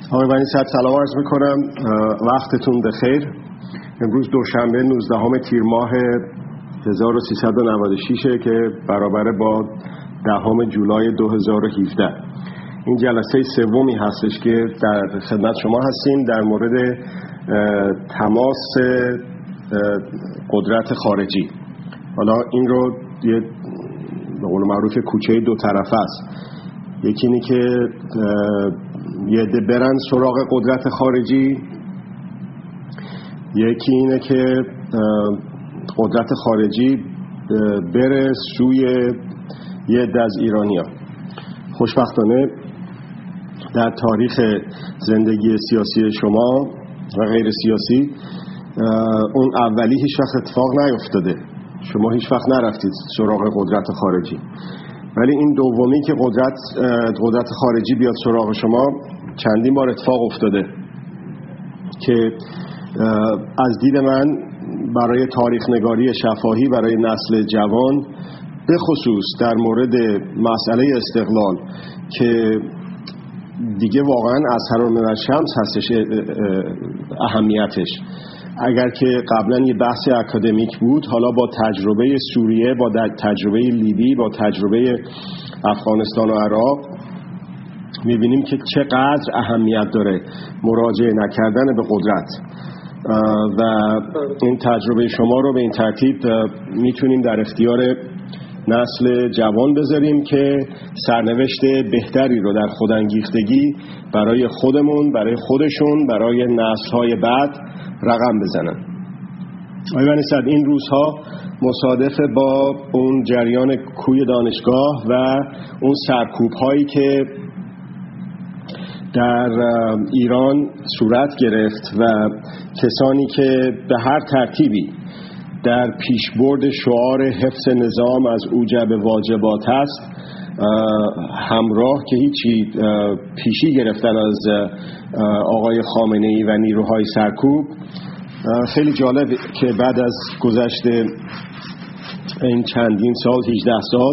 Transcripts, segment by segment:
آقای بنی صد سلام عرض میکنم، وقتتون بخیر. امروز دوشنبه 19 تیر ماه 1396 که برابر با 10 جولای 2017. این جلسه سومی هستش که در خدمت شما هستیم در مورد تماس قدرت خارجی. حالا این رو یه به قول معروف کوچه دو طرفه است. یکی اینه که یه عده برن سراغ قدرت خارجی، یکی اینه که قدرت خارجی بره سوی یه عده از ایرانی‌ها. خوشبختانه در تاریخ زندگی سیاسی شما و غیر سیاسی اون اولی هیچ وقت اتفاق نیفتاده. شما هیچ وقت نرفتید سراغ قدرت خارجی، ولی این دومی که قدرت خارجی بیاد سراغ شما چندین بار اتفاق افتاده که از دید من برای تاریخ نگاری شفاهی برای نسل جوان به خصوص در مورد مسئله استقلال که دیگه واقعا اظهر من الشمس هستش اهمیتش. اگر که قبلا یه بحث اکادمیک بود، حالا با تجربه سوریه، با تجربه لیبی، با تجربه افغانستان و عراق میبینیم که چقدر اهمیت داره مراجعه نکردن به قدرت و این تجربه شما رو به این ترتیب میتونیم در اختیار نسل جوان بذاریم که سرنوشت بهتری رو در خودانگیختگی برای خودمون، برای خودشون، برای نسل‌های بعد رقم بزنن. آقای بنی صد، این روزها مصادف با اون جریان کوی دانشگاه و اون سرکوب هایی که در ایران صورت گرفت و کسانی که به هر ترتیبی در پیشبرد شعار حفظ نظام از اوجب واجبات است همراه که هیچی پیشی گرفتن از آقای خامنه‌ای و نیروهای سرکوب. خیلی جالب که بعد از گذشت این چندین سال، 18 سال،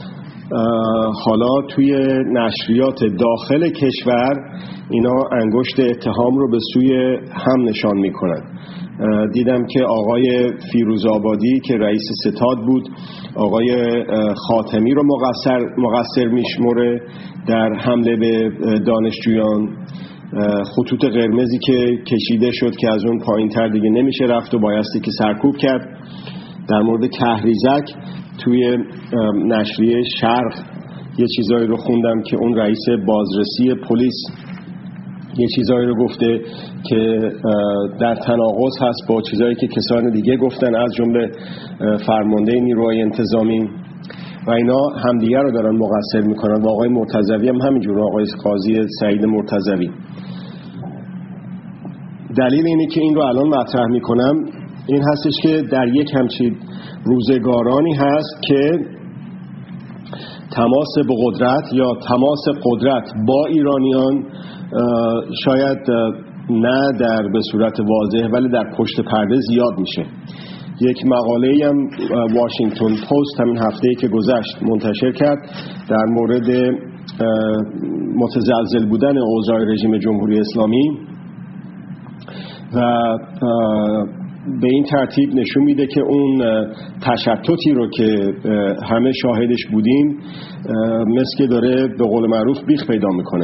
حالا توی نشریات داخل کشور اینا انگشت اتهام رو به سوی هم نشان میکنن. دیدم که آقای فیروزآبادی که رئیس ستاد بود آقای خاتمی رو مقصر میشمره در حمله به دانشجویان. خطوط قرمزی که کشیده شد که از اون پایین تر دیگه نمیشه رفت و بایستی که سرکوب کرد. در مورد کهریزک توی نشریه شرق یه چیزایی رو خوندم که اون رئیس بازرسی پلیس یه چیزایی رو گفته که در تناقض هست با چیزایی که کسان دیگه گفتن، از جمله فرمانده نیروهای انتظامی و اینا همدیگه رو دارن مقصر میکنن. و آقای مرتضوی هم همینجور، آقای قاضی سعید مرتضوی. دلیل اینه که این رو الان مطرح میکنم این هستش که در یک همچین روزگارانی هست که تماس به قدرت یا تماس قدرت با ایرانیان شاید نه در به صورت واضح ولی در پشت پرده زیاد میشه. یک مقاله‌ای هم واشنگتن پست همین هفته‌ای که گذشت منتشر کرد در مورد متزلزل بودن اوضاع رژیم جمهوری اسلامی و به این ترتیب نشون میده که اون تشتتی رو که همه شاهدش بودیم مثل که داره به قول معروف بیخ پیدا میکنه.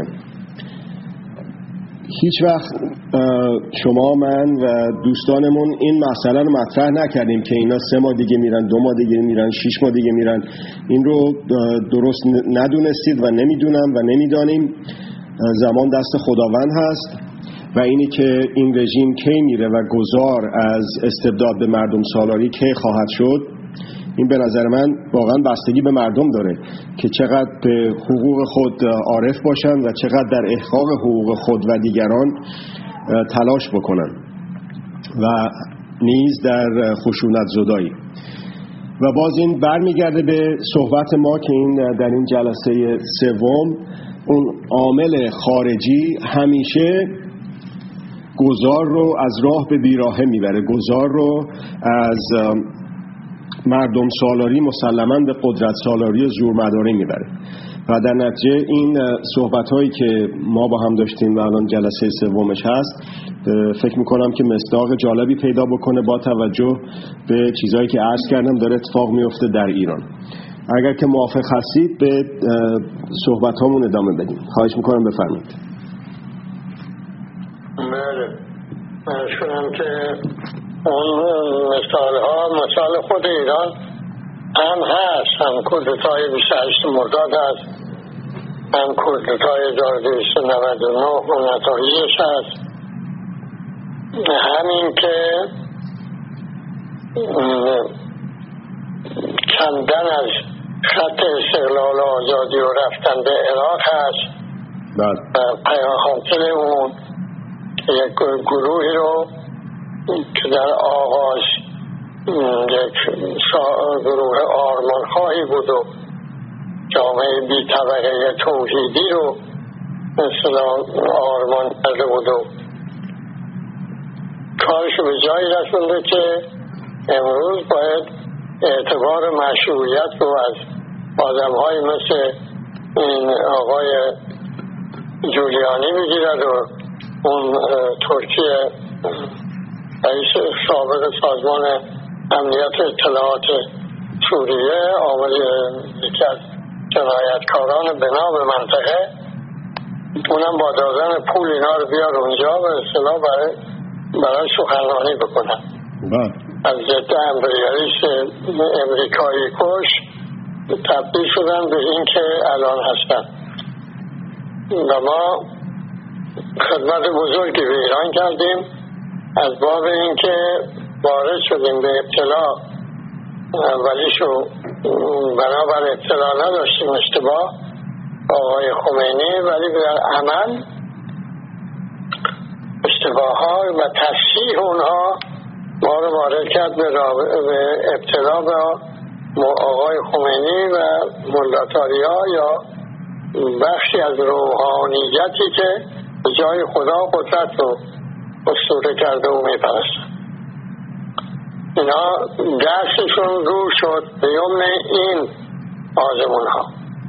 هیچ وقت شما، من و دوستانمون این مسئله رو مطرح نکردیم که اینا 3 ماه دیگه میرن، 2 ماه دیگه میرن، 6 ماه دیگه میرن. این رو درست ندونستید و نمیدونم و نمیدانیم. زمان دست خداوند هست و اینی که این رژیم کی میره و گذار از استبداد به مردم سالاری کی خواهد شد، این به نظر من واقعا بستگی به مردم داره که چقدر به حقوق خود عارف باشن و چقدر در احقاق حقوق خود و دیگران تلاش بکنن و نیز در خشونت زدایی. و باز این برمیگرده به صحبت ما که این در این جلسه سوم، اون عامل خارجی همیشه گذار رو از راه به بیراهه میبره، گذار رو از مردم سالاری مسلماً به قدرت سالاری و زورمداری میبره. و در نتیجه این صحبت هایی که ما با هم داشتیم و الان جلسه سومش هست فکر میکنم که مصداق جالبی پیدا بکنه با توجه به چیزهایی که عرض کردم داره اتفاق میفته در ایران. اگر که موافق هستید به صحبت هامون ادامه بدیم. خواهش میکنم بفرمایید. من شدم که اون مثال خود ایران هم هست، هم کودتای 28 مرداد هست، هم کودتای 1299 و نتایجش هست. همین که کندن از خط استقلال و آزادی و رفتن به عراق هست و حاصل اون یک گروهی رو که در آغاز یک گروه آرمانخواهی بود و جامعه بی طبقه توحیدی رو مثلا آرمان کرده بود و کارشو به جایی رسونده که امروز باید اعتبار مشروعیت رو از آدم‌های مثل این آقای جولیانی بگیرد و اون ترکیه رئیس سابق سازمان امنیت اطلاعات سوریه آمد یکی از جنایتکاران بنا به منطقه، اونم با دادن پول اینا رو بیار اونجا و اصطلاح برای سخنرانی بکنن از ضد امپریالیست امریکایی کش تبدیل شدن به این که الان هستن. و ما خدمت بزرگی به ایران کردیم از باب این که وارد شدیم به ابتلا، ولیشو بنابر ابتلا نداشتیم اشتباه آقای خمینی، ولی در عمل اشتباه ها و تصحیح اونها ما رو وارد کرد به ابتلا به آقای خمینی و ملاتاریا یا بخشی از روحانیتی که به جای خدا قدرت رو اسطوره کرده و میپرستن. اینا دستشون رو شد به یمن این آزمون ها.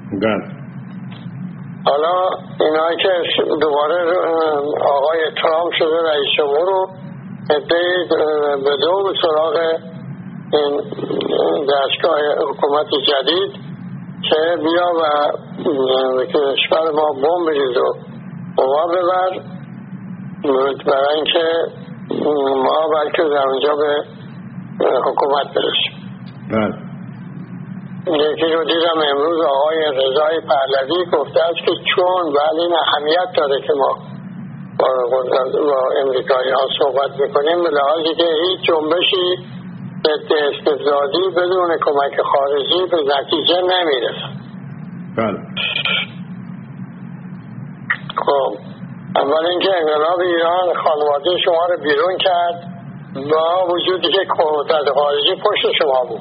حالا اینایی که دوباره آقای ترامپ شده رئیس جمهور رو به دو سراغ این دستگاه حکومت جدید که بیا و کشور ما بمب بریز و قوا ببر برای اینکه ما بلکه در اونجا به حکومت برسیم. یکی رو دیدم امروز آقای رضای پهلوی گفته است که چون ولی این اهمیت داره که ما با امریکایی ها صحبت میکنیم به لحاظی که هیچ جنبشی ضد استبدادی بدون کمک خارجی به نتیجه نمیرسه. خب اول اینکه انقلاب ایران خانواده شما رو بیرون کرد با وجودی که قدرت خارجی پشت شما بود.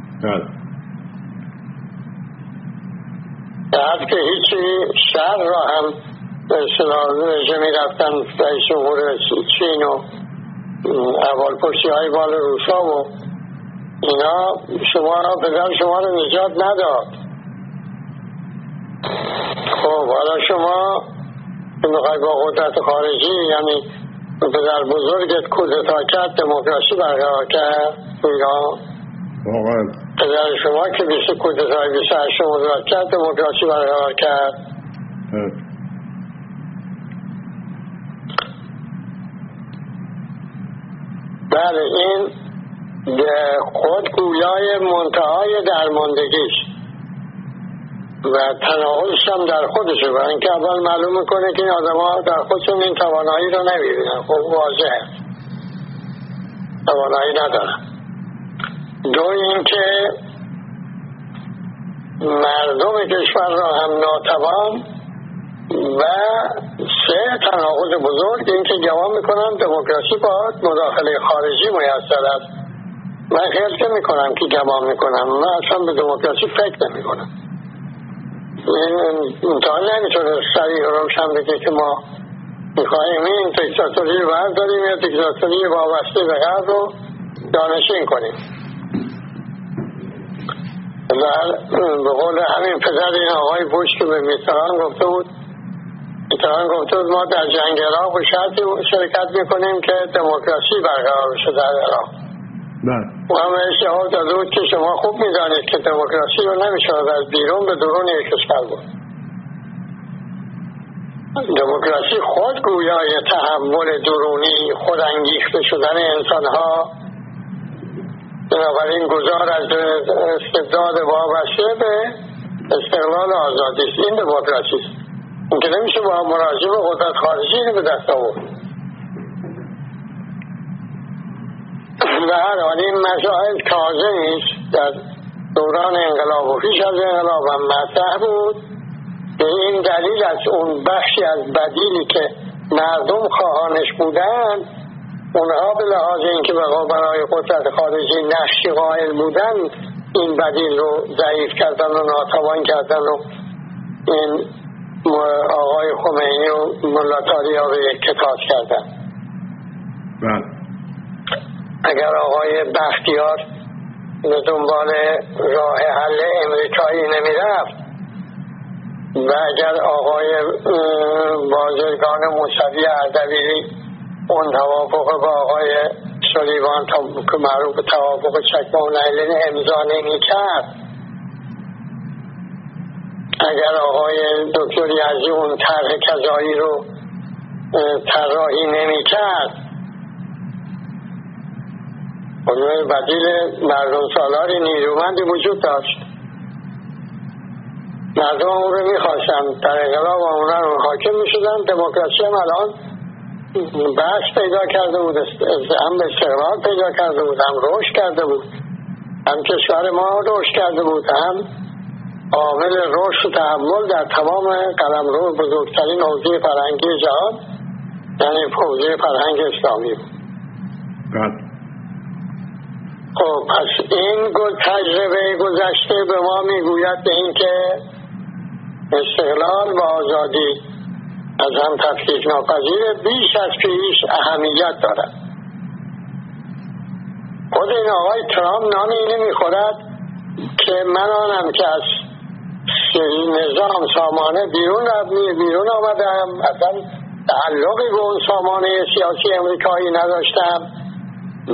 بعد که هیچی شهر را هم رژیمی رفتن رئیس جمهور چین و اول پشتی های بال روسا و اینا پدر شما رو نجات نداد. خب حالا شما میخوای با قدرت خارجی یعنی پدر بزرگت کودتا کرد دموکراسی برقرار کرد ایران. پدر شما که 20 کودتای 28 مرداد کرد دموکراسی برقرار کرد. بله این خود گویای منتهای درماندگیش و تناقضش هم در خودشه و اینکه اول معلوم میکنه که این آدم ها در خودشون این توانایی رو نمیبینن. خب واضحه توانایی ندارن. دو اینکه مردم کشور را هم ناتوان و سه تناقض بزرگ اینکه گمان میکنم دموکراسی با مداخله خارجی میسر است. من خیال میکنم که گمان میکنم، من اصلا به دموکراسی فکر نمیکنم. این امتحان نمیتونه سریع روشن بگه که ما میخواهیم این دیکتاتوری رو برداریم یا دیکتاتوری وابسته به غرب رو جانشین کنیم. به قول همین پدر این آقای بوش که به میتران گفته بود ما در جنگ عراق به شرطی شرکت میکنیم که دموکراسی برقرار بشه در عراق. و هم بهش جواب داده بود که شما خوب میدانید که دموکراسی رو نمیشود از بیرون به درون یک کشور بود. دموکراسی خود گویای تحول درونی، خودانگیخته شدن انسانها، بنابراین گذار از استبداد وابسته به استقلال آزادی است. این دموکراسی است. این که نمیشه با مراجعه به قدرت خارجی به دست آورد. به هر حال این مسائل تازه نیست، در دوران انقلاب و پیش از انقلاب هم مطرح بود. به این دلیل از اون بخشی از بدیلی که مردم خواهانش بودند، اونها به لحاظ اینکه برای قدرت خارجی نقشی قائل بودن، این بدیل رو ضعیف کردن و ناتوان کردن و این آقای خمینی و ملا طاریا رو یک کتاب کردن. اگر آقای بختیار به دنبال راه حل امریکایی نمیرفت و اگر آقای بازرگان موسوی اردبیلی اون توافق با آقای سلیمان که معروف به توافق چکمه و نیلین امضا نمی‌کرد، اگر آقای دکتر یزدی اون طرح کذایی رو طراحی نمی‌کرد، اون بدیل مردم سالاری نیرومندی وجود داشت. مردم اون رو می‌خواستن، در انقلاب آمونن رو حاکم می‌شدن. دموکراسی هم الان بحث پیدا کرده بود، هم استقلال پیدا کرده بود، هم رشد کرده بود، هم کشور ما رشد کرده بود، هم عامل رشد و تحول در تمام قلمرو بزرگترین حوزه فرهنگی جهان، یعنی حوزه فرهنگ اسلامی بود. خب پس این تجربه گذشته به ما میگوید به این که استقلال و آزادی از هم تفکیک ناپذیر، بیش از پیش اهمیت دارد. خود این آقای ترامپ نان اینه میخورد که من آنم که از نظام سامانه بیرون آمدم، اصلا تعلقی به اون سامانه سیاسی امریکایی نداشتم و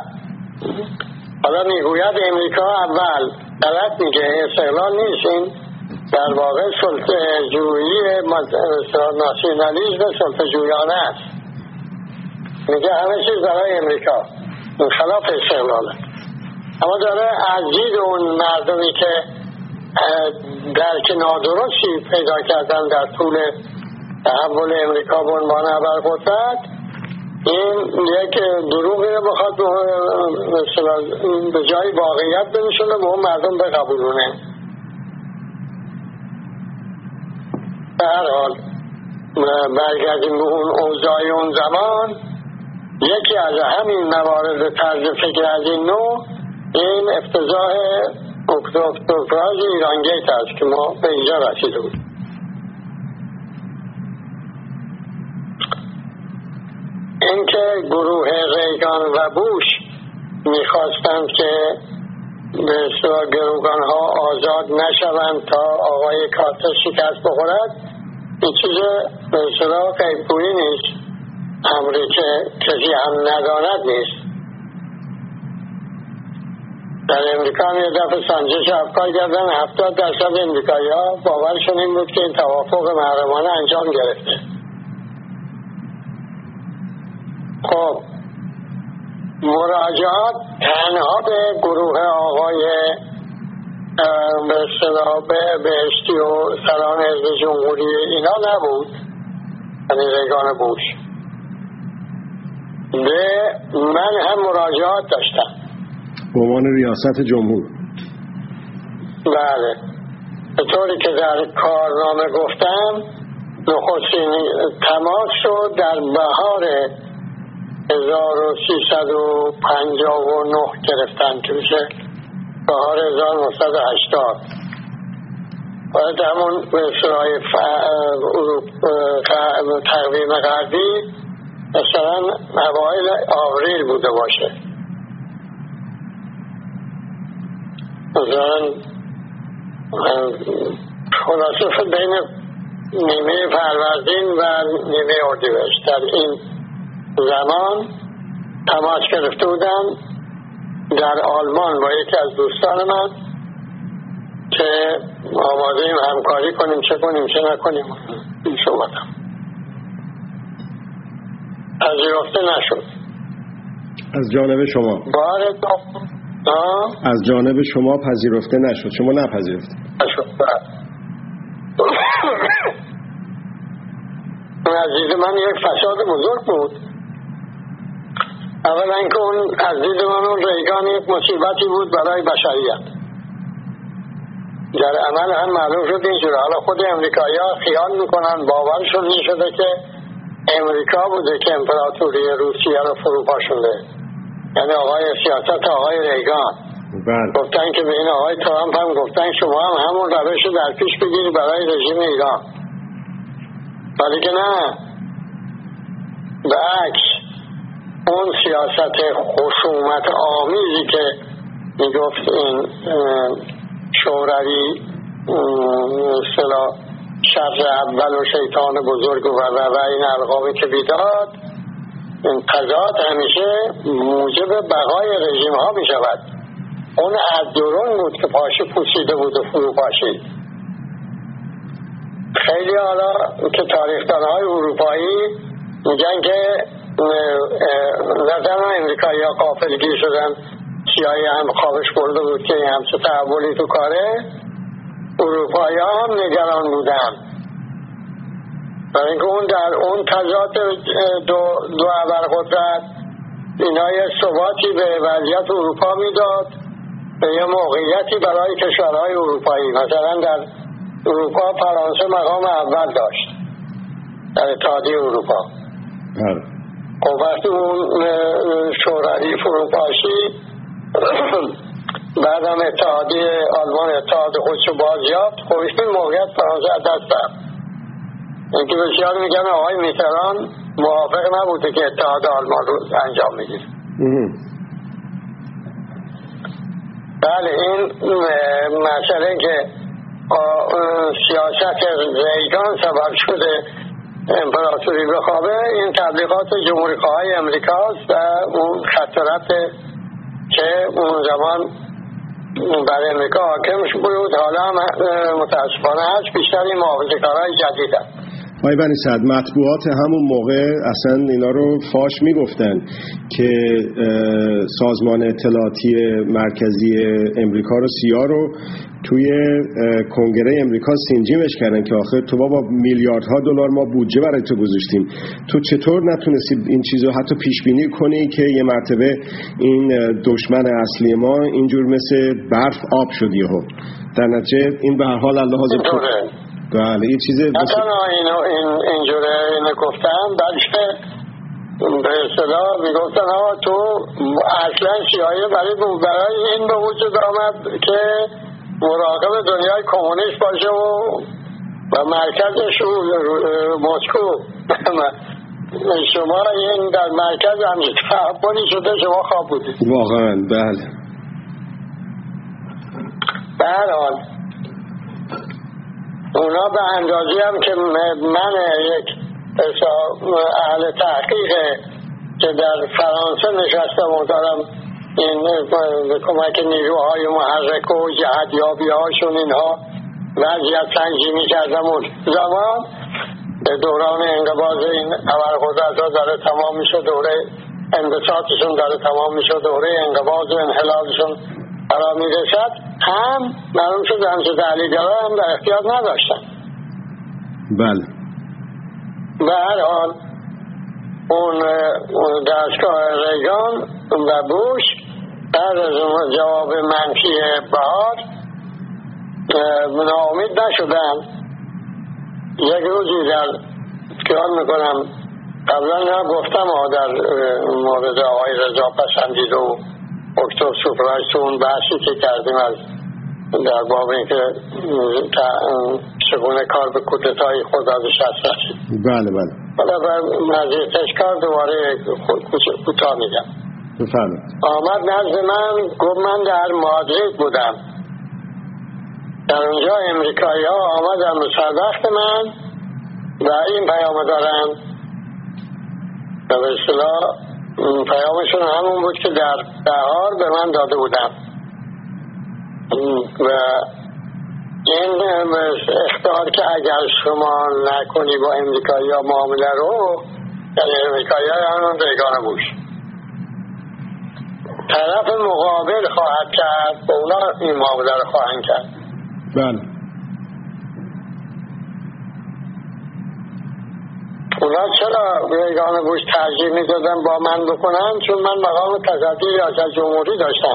حالا میگوید امریکا اول غلط میگه، استقلال نیست، این در واقع سلطه جویی ناسیونالیسم سلطه جویانه است. میگه همه چیز برای امریکا، این خلاف استقلاله. اما داره از دید اون مردمی که درک نادرستی پیدا کردن در طول تحول امریکا به عنوان ابرقدرت، این یک دروغی رو بخواد به جای واقعیت بنشونه به اون مردم بقبولونه. به هر حال برگردیم به اون اوضاع اون زمان، یکی از همین موارد طرز فکر از این نوع این افتضاح اکتبرفراز ایرانگیت است که ما به اینجا رسیده بود. اینکه گروه ریگان و بوش میخواستند که به اصطلاح گروگان ها آزاد نشوند تا آقای کارتر شکست بخورد، این چیز به اصطلاح غیب‌گویی نیست، امری که کسی هم نداند نیست. در امریکا هم یه دفعه سنجش افکار کردن، 70% امریکایی ها باورشون این بود که این توافق محرمانه انجام گرفته. خب مراجعات تنها به گروه آقای به اصطلاح بهشتی و سران حزب جمهوری اینا نبود، یعنی ریگان بوش. به من هم مراجعات داشتم به عنوان ریاست جمهور. بله، به طوری که در کارنامه گفتم نخستین تماس شد در بهار 1359 گرفتن که میشه بهار 1980. باید همون به سرای تقویم غربی مثلا اوایل آوریل بوده باشه، مثلا خلاصه بین نیمه فروردین و نیمه اردیبهشت در این زمان تماس گرفته بودم در آلمان با یکی از دوستان من که آماده ایم همکاری کنیم، چه کنیم چه نکنیم. این صحبتم پذیرفته نشد از جانب شما. از جانب شما پذیرفته نشد، شما نپذیرفته نشد. از دید من یک فساد بزرگ بود. اولا که اون از دید من اون ریگان یک مصیبتی بود برای بشریت. در عمل هم معلوم شد اینجوره. حالا خود امریکایی ها خیال میکنن، باورشون نشده که امریکا بوده که امپراتوری روسیه رو فروپاشونده، یعنی آقای سیاست آقای ریگان. گفتن که به این آقای ترامپ هم گفتن شما هم همون روش رو در پیش بگیری برای رژیم ایران، ولی که نه، برعکس اون سیاست خشونت آمیزی که میگفت این شوروی اصطلاح شر اول و شیطان بزرگ و این القابی که بیداد، این تضاد همیشه موجب بقای رژیم ها می شود. اون عددرون بود که پاشه پوسیده بود و فرو پاشید. خیلی حالا که تاریخ‌دان‌های اروپایی میگن که نه تنها امریکایی ها غافلگیر شدن، سیایی هم خوابش برده بود که همچه تحولی تو کاره، اروپایی ها هم نگران بودن، برای اینکه اون در اون تضاد دو ابرقدرت اینا یه ثباتی به وضعیت اروپا میداد، به یه موقعیتی برای کشورهای اروپایی. مثلا در اروپا فرانسه مقام اول داشت در اتحادیه اروپا. خب وقتی اون شوروی فروپاشی، بعد هم اتحادیه آلمان اتحاد خودشو باز یافت، خب این موقعیت فرانسه از دست رفت. اینکه بسیار میگن آقای میتران موافق نبوده که اتحاد آلمان رو انجام میگیره. بله، این مسئله که سیاست ریگان سبب شده امپراتوری بخوابه، این تبلیغات جمهوری خواهی امریکاست و اون خطرات که اون زمان برای امریکا حاکمش بود، حالا هم متاسفانه هست بیشتر این محافظه‌کارهای جدید هست. آقای بنی سعد، مطبوعات همون موقع اصلا اینا رو فاش میگفتن که سازمان اطلاعاتی مرکزی امریکا رو CIA رو توی کنگره امریکا سینجیمش کردن که آخر تو بابا میلیاردها دلار ما بودجه برای تو گذاشتیم، تو چطور نتونستی این چیزو حتی پیش بینی کنی که یه مرتبه این دشمن اصلی ما اینجور مثل برف آب شد یهو. در نتیجه این به هر حال الله حاضر بله یه چیز اینجوره اینو گفتم، بلکه به اصطلاح میگفتن ها تو اصلا CIA برای این به وجود آمد که مراقب دنیای کمونیست باشه و مرکزش مسکو. شما این در مرکز همین تحولی شده، شما خواب بودید واقعا. بله به هر حال اونا به اندازی هم که من یک اهل تحقیق که در فرانسه نشستم و دارم این کمک نیروهای محرک و جهتیابی هاشون اینها وضعیت سنجی می کردم اون زمان به دوران انقباض این ابرقدرت ها داره تمام می شد، دوره انبساطشون داره تمام می شد، دوره انقباض و انحلالشون برا می رسد، هم معلوم شد همچه تحلیل‌گرا هم در اختیار نداشتن. بله به هر حال اون دستگاه ریگان و بوش بعد از جواب منفی بهار ناامید نشدن. یک روزی در خیال میکنم قبلا گفتم در مورد آقای رضا پسندید و اکتبر سپرایز اون بحثی که کردیم از در باب اینکه چگونه کار به کودتای خود از شست رسید. بله بله. حالا بر نظیر تشکار دوباره کوتاه میگم. بفرمایید. آمد نزد من، گفت من در مادرید بودم، در اونجا امریکایی ها آمدن به سربخت من و این پیام دارن و به اصطلاح پیامشون همون بود که در بهار به من داده بودم و این اختیار که اگر شما نکنی با امریکایی ها معامله رو، یعنی امریکایی ها همون بیگانه بوش طرف مقابل خواهد کرد و اونا این معامله رو خواهند کرد. بله. اونا چرا بیگانه بوش ترجیح میدادن با من بکنن؟ چون من مقام تصدی ریاست جمهوری داشتم.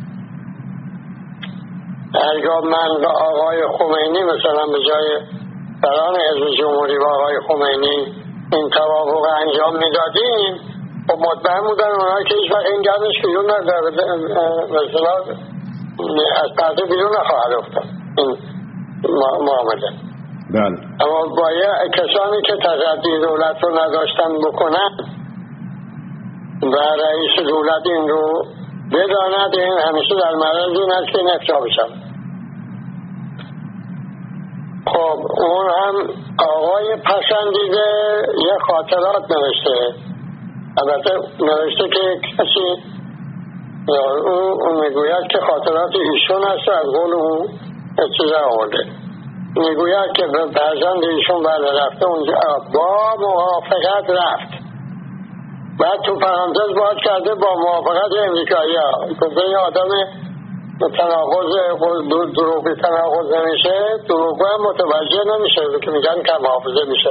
هرگاه من با آقای خمینی مثلا به جای سران حزب جمهوری با آقای خمینی این توافق انجام میدادیم و مطمئن بودن اونا که هیچ وقت این گردش بیرون مثلا از پرده بیرون نخواهد افتاد این معامله. بله. اما باید کسانی که تصدی دولت رو نداشتن بکنن و رئیس دولت این رو بداند، این همیشه در معرض این است که این افشا بشن. خب اون هم آقای پسندیده یه خاطرات نوشته، البته نوشته که کسی اون میگوید که خاطرات ایشون هست، از قول اون چیزه آورده، میگوید که فرزند ایشون بله رفته اونجا با موافقت رفت، بعد تو پرانتز باز کرده با موافقت امریکایی ها. گفته این آدم دروغی تناقض نمیشه، دروغی هم متوجه نمیشه که میگن که محافظه میشه،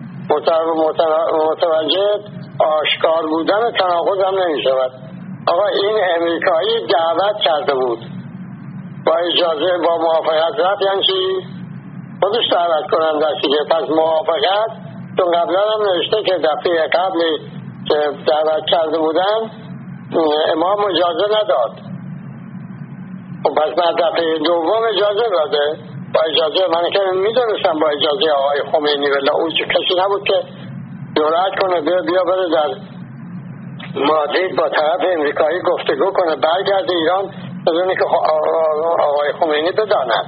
متوجه آشکار بودن تناقض هم نمیشه. آقا این امریکایی دعوت کرده بود با اجازه با موافقت رفت، یعنی چی؟ خودش دعوت کنن دستی که پس موافقت، چون قبلا هم نوشته که دفعه قبلی که دعوت کرده بودن امام اجازه نداد، و پس بعد دفعه دوم اجازه داده، با اجازه من که میدونستم با اجازه آقای خمینی، ولی اون کسی نبود که جرأت کنه بیا بره در مادرید با طرف امریکایی گفتگو کنه برگرده ایران بدونی که آقای خمینی بداند.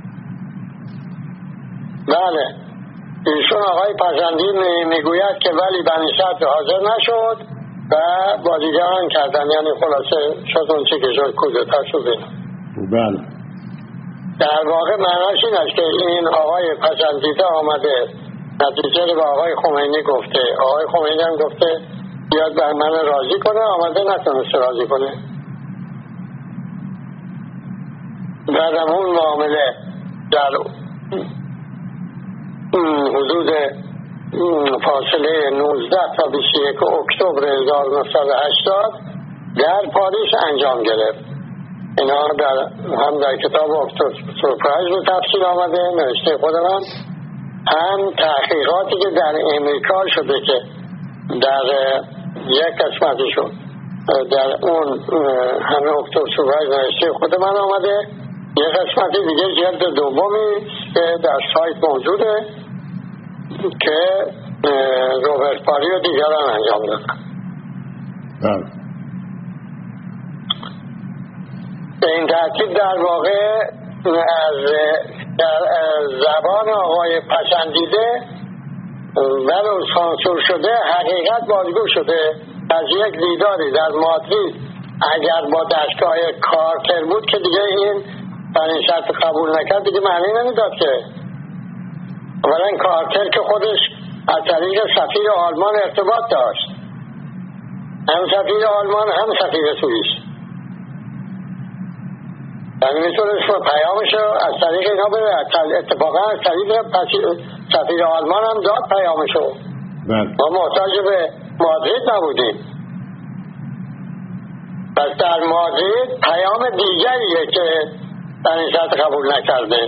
بله ایشون آقای پسندی میگوید که ولی بنی صدر حاضر نشد و با دیگران کردن، یعنی خلاصه شد اون چی که شد کودتا شد اینا. بله. در واقع معناش این است که این آقای پسندیده آمده نتیجه رو به آقای خمینی گفته، آقای خمینی هم گفته بیاد بر من راضی کنه، آمده نتونسته راضی کنه. بعدم اون معامله در حدود فاصله 19 تا 21 اکتبر 1980 در پاریس انجام گرفت. اینا هم در کتاب سورپرایز به تفصیل آمده نوشته خودم، هم تحقیقاتی که در امریکا شده که در یک قسمتشون در اون همه اکتبر سورپرایز نوشته خود من آمده، یک قسمتی دیگه جلد دومی که در سایت موجوده که روبرت پاری و دیگران انجام دادن. به این ترتیب در واقع از زبان آقای پسندیده ولو سانسور شده حقیقت بازگو شده. از یک دیداری در مادرید اگر با دستگاه کارتر بود که دیگه این بنی صدر قبول نکرد دیگه معنی نمیداد که. اولا کارتر که خودش از طریق سفیر آلمان ارتباط داشت، هم سفیر آلمان هم سفیر سوئیس، یعنی میتونست پیامشو از طریق اینا بده. اتفاقا از طریق سفیر آلمان هم داد پیامشو. ما محتاج به مادرید نبودیم. پس در مادرید پیام دیگریه که بنی صدر قبول نکرده.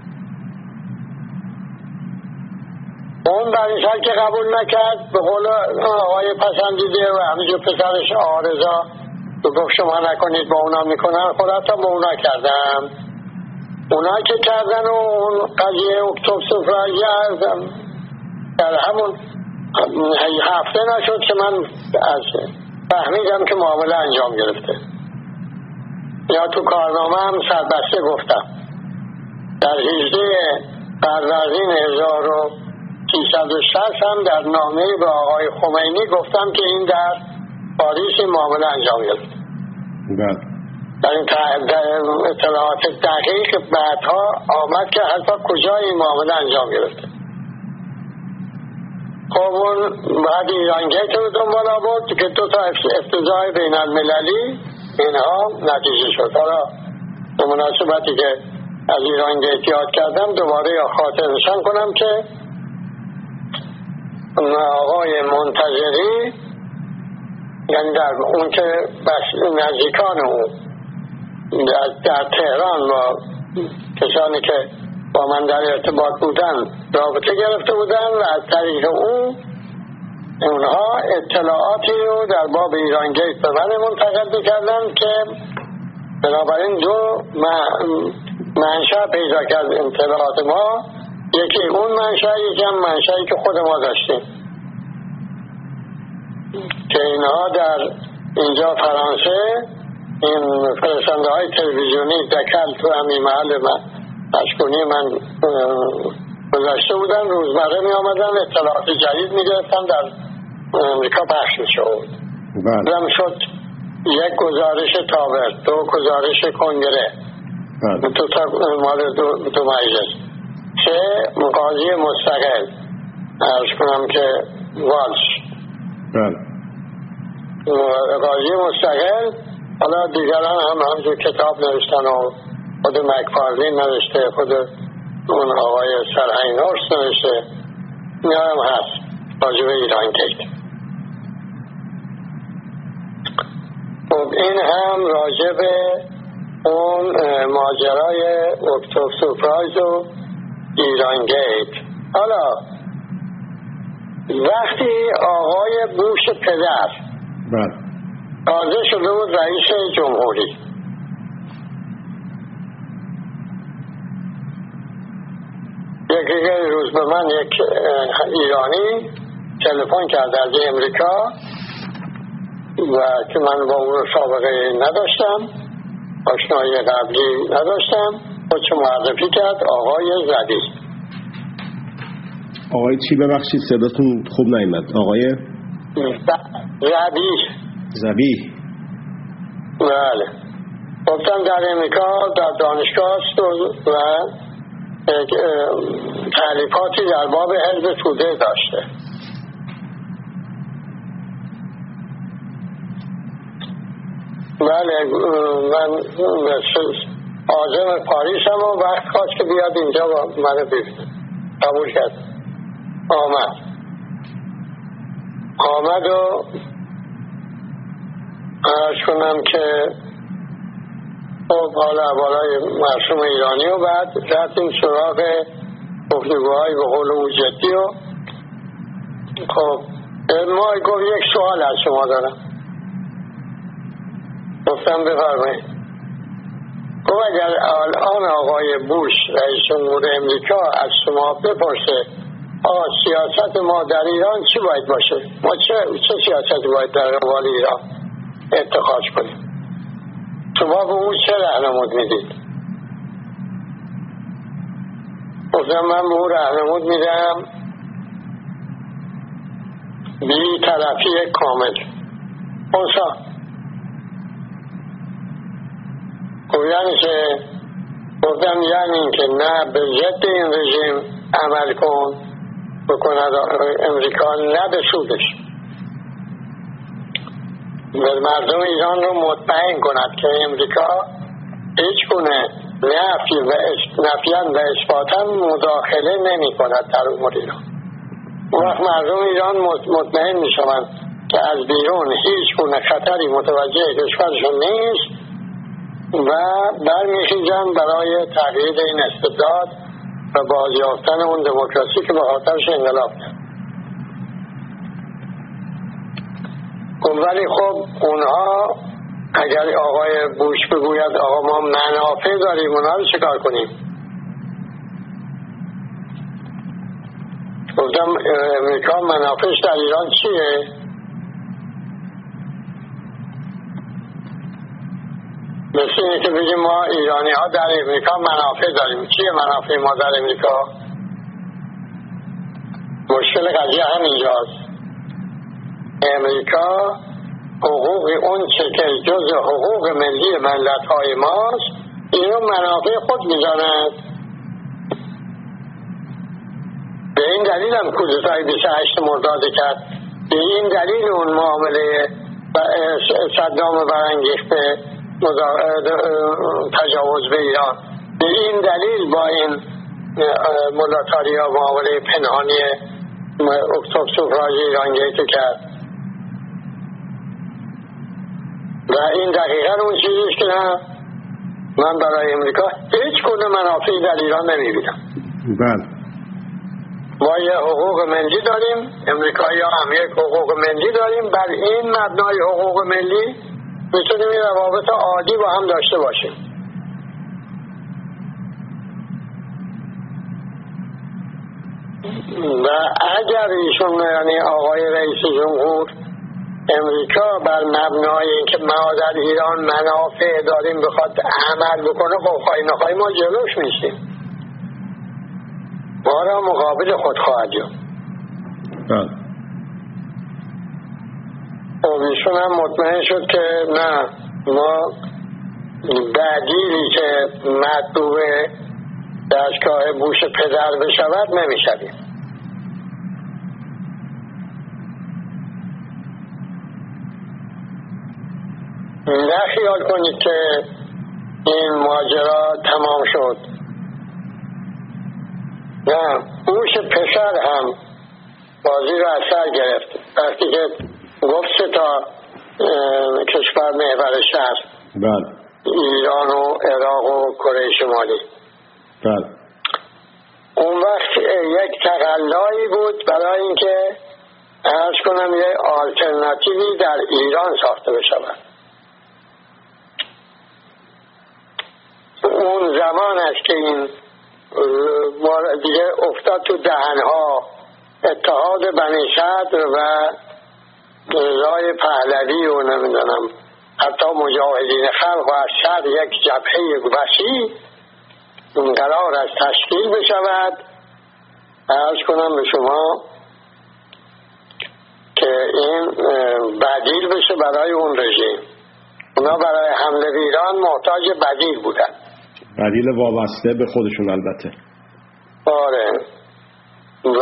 اون بنی صدر که قبول نکرد به قول آقای پسندیده و همینجور پسرش آرزا تو گفت شما نکنید با اونا میکنن، خودتا با اونا کردن. اونا که کردن و اون قضیه اکتبر سورپرایز در همون هفته نشد که من از فهمیدم که معامله انجام گرفته. یا تو کارنامه هم سربسته گفتم در 18 فروردین 1360 هم در نامه به آقای خمینی گفتم که این در پاریس این معامله انجام گرفت. در این اطلاعات دقیق بعدها آمد که حتی کجا این معامله انجام گرفته. خب اون بعد ایرانگیت رو دنبال آورد که 2 تا افتضاح بین المللی اینها نتیجه شد. حالا به مناسبتی که از ایرانگیت یاد کردم دوباره یا خاطر نشان کنم که آقای منتظری، یعنی در اون که نزدیکان اون در تهران با کسانی که با من در ارتباط بودن رابطه گرفته بودن و از طریق اونها اطلاعاتی رو در باب ایرانگیت به من منتقل کردن که بنابراین 2 منشأ پیدا کرد اطلاعات ما. یکی اون منشأ، یکی هم منشأی که خود ما داشتیم که اینها در اینجا فرانسه این فرستنده های تلویزیونی دکل تو همین محل مسکونی من گذاشته بودن، روزمره می آمدن اطلاعات جدید می گرفتن در امریکا پخش می شود. بله. شد 1 گزارش تاور، 2 گزارش کنگره، 2 تا مال 2 مجلس، 3 قاضی مستقل، عرض کنم که والش. بله. قاضی مستقل. حالا دیگران هم همجور کتاب نوشتن و خود مکفارلین نوشته، خود اون آقای سرهنگ نورس نوشته، اینا هم هست راجب ایرانگیت. خب این هم راجب اون ماجرای اکتبر سورپرایز و ایرانگیت. حالا وقتی آقای بوش پدر تازه شده بود رئیس جمهوری، یکی روز به من یک ایرانی تلفن کرد از امریکا و که من با اون سابقه نداشتم، آشنایی قبلی نداشتم، خودش معرفی کرد، آقای زبی. آقای چی؟ ببخشید صداتون خوب نیامد. آقای زبی. بله. گفتم در امریکا در دانشگاه است و تعلیفاتی در باب حزب توده داشته. بله. من عازم پاریس هم و وقت خواست که بیاد اینجا و من ببینه. قبول کرد. آمد و عرض کنم که خب حالا بالای مرسوم ایرانی و بعد رفتیم سراغ گفتگوهای به قول او جدی و خب ما گفت یک سوال از شما دارم. گفتم بفرمایید. گفت اگر الان آقای بوش رئیس جمهور امریکا از شما بپرسه سیاست ما در ایران چی باید باشه، ما چه سیاستی باید در قبال ایران اتخاذ کنیم، شما به اون چه راهنمود میدید؟ گفتم من به اون راهنمود میدم بی طرفی کامل. اونسا یعنی چه؟ گفتم یعنی این که نه به ضد این رژیم عمل بکند امریکا، نه به سودش، و مردم ایران رو مطمئن کند که امریکا هیچ گونه نفیاً و اثباتاً مداخله نمی کند در امور ایران. اون وقت مردم ایران مطمئن می شوند که از بیرون هیچ گونه خطری متوجه کشورشون نیست و برمیخیزند برای تغییر این استبداد و بازیافتن اون دموکراسی که به خاطرش انقلاب کرد. ولی خب اونها اگر آقای بوش بگوید آقا ما منافع داریم، اونها رو چکار کنیم؟ گفتم امریکا منافعش در ایران چیه؟ مثل اینه که بگیم ما ایرانی ها در امریکا منافع داریم. چیه منافع ما در امریکا؟ مشکل قضیه همینجاست. امریکا حقوق اون چه که جز حقوق ملی ملت های ماست اینو منافع خود میزاند. به این دلیل هم کودتای 28 مرداد کرد. به این دلیل اون معامله صدام برانگیخته تجاوز به ایران، به این دلیل با این ملاتاری ها معامله پنهانی اکتبر سوفراژ ایران گیتو کرد. و این دقیقا اون چیزیست که من برای امریکا هیچ گونه منافعی در ایران نمیبینم. بله. ما یه حقوق ملی داریم، امریکایی ها هم یک حقوق ملی داریم. بر این مبنای حقوق ملی میتونیم این روابط عادی با هم داشته باشیم. و اگر ایشون یعنی آقای رئیس جمهور امریکا بر مبنای اینکه ما در ایران منافع داریم بخواد عمل بکنه، خب خواهی نخواهی ما جلوش میشیم، ما را مقابل خود خواهد جا. خب ایشون هم مطمئن شد که نه، ما بدیلی که مطلوب دستگاه بوش پدر بشود نمیشویم. نه خیال کنید که این ماجرا تمام شد. نه، بوش پسر هم بازی رو از سر گرفت وقتی که گفت 3 تا کشور محورش هست، ایران و عراق و کره شمالی. اون وقت یک تقلایی بود برای اینکه عرض کنم یک آلترناتیوی در ایران ساخته بشود. اون زمان است که این دیگه افتاد تو دهنها اتحاد بنی صدر و رضای پهلوی و نمیدونم حتی مجاهدین خلق و از شر یک جبهه وسیع قرار از تشکیل بشود. عرض کنم به شما که این بدیل بشه برای اون رژیم. اونا برای حمله به ایران محتاج بدیل بودن، بدیل وابسته به خودشون البته. آره. و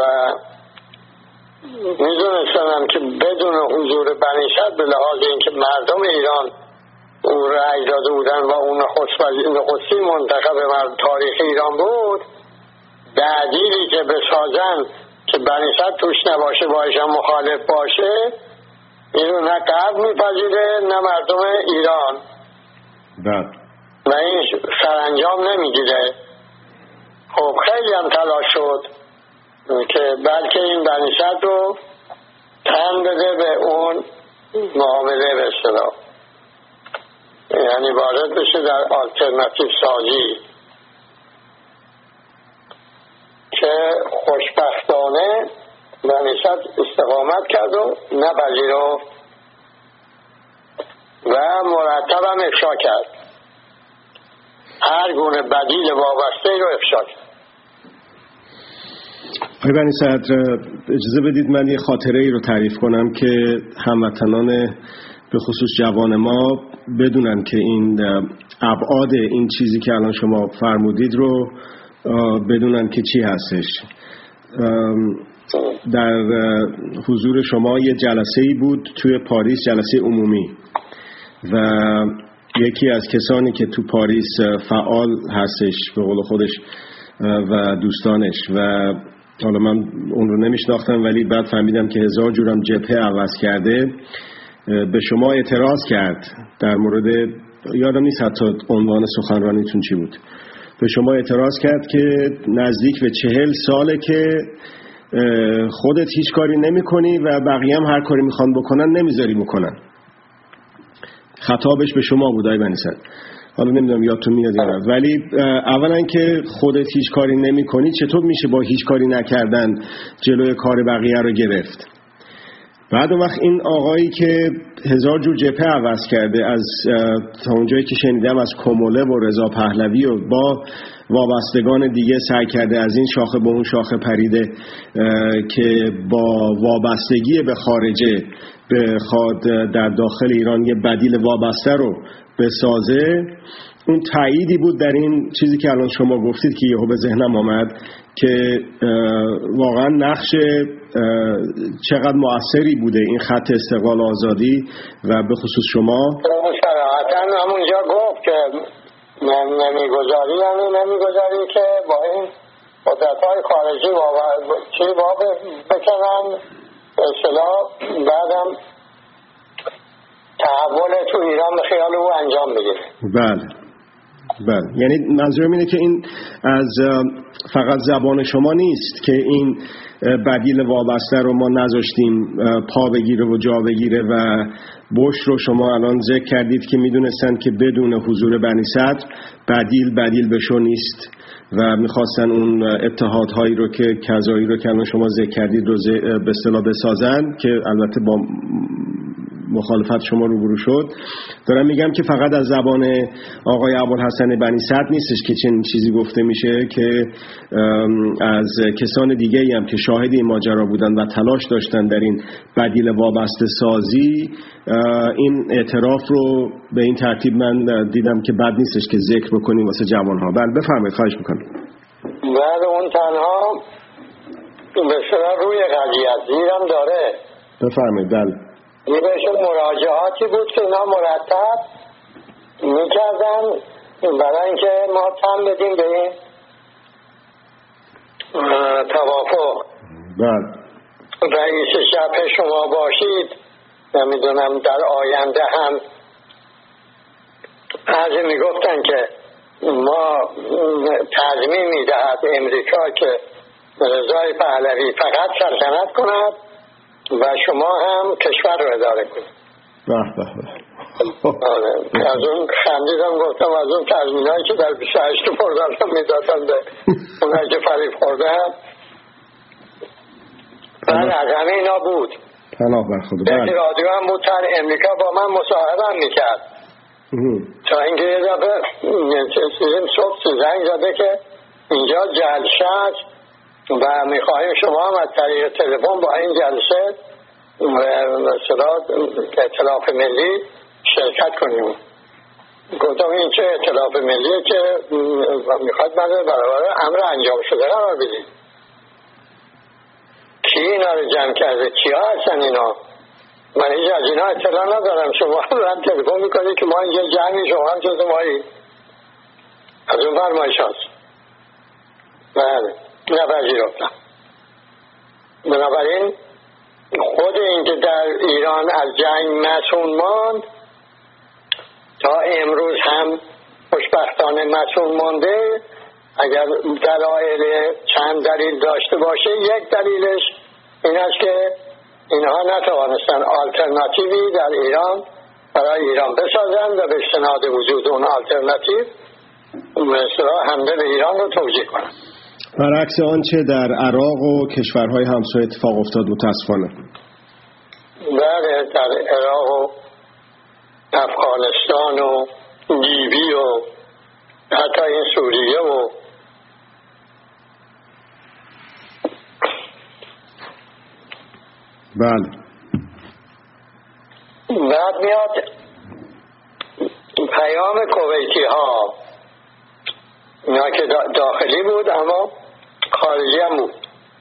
میدونستم که بدون حضور بنی صدر به لحاظ اینکه مردم ایران اون رأی داده بودن و اون نخستی منتخب تاریخ ایران بود، بدیلی که بسازن که بنی صدر توش نباشه باشه مخالف باشه، اینو نه غرب میپذیره نه مردم ایران. و این سرانجام نمیگیره. خب خیلی هم تلاش شد که بلکه این بنی صدر رو تن بده به اون معامله به اصطلاح، یعنی وارد بشه در آلترناتیو سازی، که خوشبختانه بنی صدر استقامت کرد و نپذیرفت و مرتب هم افشا کرد. هر گونه بدیل وابسته رو افشا کرد. آقای بنی صدر، اجازه بدید من یه خاطره ای رو تعریف کنم که هموطنان به خصوص جوان ما بدونن که این ابعاد این چیزی که الان شما فرمودید رو بدونن که چی هستش. در حضور شما یه جلسه‌ای بود توی پاریس، جلسه عمومی، و یکی از کسانی که تو پاریس فعال هستش به قول خودش و دوستانش، و حالا من اون رو نمیشناختم ولی بعد فهمیدم که 1000 جورم جبهه عوض کرده، به شما اعتراض کرد در مورد، یادم نیست حتی عنوان سخنرانیتون چی بود، به شما اعتراض کرد که نزدیک به 40 ساله که خودت هیچ کاری نمی کنی و بقیه هم هر کاری میخوان بکنن نمیذاری بکنن. خطابش به شما بود آقای بنی صدر. حالا نمیدونم یادتون میاد یا نه، ولی اولا که خودت هیچ کاری نمی کنی، چطور میشه با هیچ کاری نکردن جلوی کار بقیه رو گرفت؟ بعد اون وقت این آقایی که 1000 جور جبهه عوض کرده، از تا اونجایی که شنیدم از کموله و رضا پهلوی و با وابستگان دیگه سعی کرده از این شاخه به اون شاخه پریده که با وابستگی به خارجه بخواد در داخل ایران یه بدیل وابسته رو بسازه. اون تأییدی بود در این چیزی که الان شما گفتید که یهو به ذهنم آمد که واقعا نقش چقدر مؤثری بوده این خط استقلال آزادی و به خصوص شما. صراحتاً همونجا گفت که نمیگذاری که با این قدرت‌های خارجی چی بکنن اصطلاح بعدم تحول تو ایران به خیال او انجام بگیره. بله، یعنی منظورم اینه که این از فقط زبان شما نیست که این بدیل وابسته رو ما نذاشتیم پا بگیره و جا بگیره و بوش رو شما الان ذکر کردید که میدونستن که بدون حضور بنی صدر بدیل بشو نیست و میخواستن اون اتحادهایی رو که کذایی رو که الان شما ذکر کردید رو به اصطلاح بسازن که البته با مخالفت شما روبرو شد. دارم میگم که فقط از زبان آقای ابوالحسن بنی صدر نیستش که چنین چیزی گفته میشه، که از کسان دیگه‌ای هم که شاهد این ماجرا بودن و تلاش داشتن در این بدیل وابسته سازی این اعتراف رو به این ترتیب من دیدم که بد نیستش که ذکر بکنیم واسه جوان‌ها. بله بفرمایید، خواهش میکنم. بعد اون تنها به صورت روی قضیه زیرم داره. بفرمایید. بله یه بهشون مراجعاتی بود که اینا مرتب میکردن برای اینکه ما تن بدیم به این توافق. رئیس جبهه شما باشید، نمیدونم در آینده هم از میگفتن که ما تضمین میدهد امریکا که رضای پهلوی فقط سلطنت کند و شما هم کشور رو اداره کنید. از اون خندیدم گفتم از اون تضمینایی که در 28 مرداد هم میدادن به اونایی که فریب خورده هم از همه اینا بود. یکی رادیو هم بود تر امریکا با من مصاحبه هم میکرد تا اینکه یه دفعه صبح زنگ زده که اینجا جلسه است و میخواهیم شما هم از طریق تلفن با این جلسه مثلا ائتلاف ملی شرکت کنیم. گفتم این چه ائتلاف ملیه که میخواد من برابر امر انجام شده قرار بدید؟ کی اینا رو جمع کرده؟ کیا هستن اینا؟ من هیچ از اینا اطلاع ندارم. شما هم تلفن میکنید که ما اینجا جمعی، شما هم جز مایی. از اون فرمایش هست. بله نپذیرفتم. بنابراین خود این که در ایران از جنگ مسئول ماند تا امروز هم خوشبختانه مسئول مانده، اگر دلایل چند دلیل داشته باشه، یک دلیلش این است که اینها نتوانستن آلترناتیوی در ایران برای ایران بسازن و به استناد وجود اون آلترناتیو مثلا حمله به ایران رو توجیه کنن. برعکس آنچه در عراق و کشورهای همسایه اتفاق افتاد متاسفانه. بله در عراق و افغانستان و لیبی و حتی این سوریه و بله. بعد میاد پیام کویتی ها، اینا که داخلی بود اما خارجی هم بود،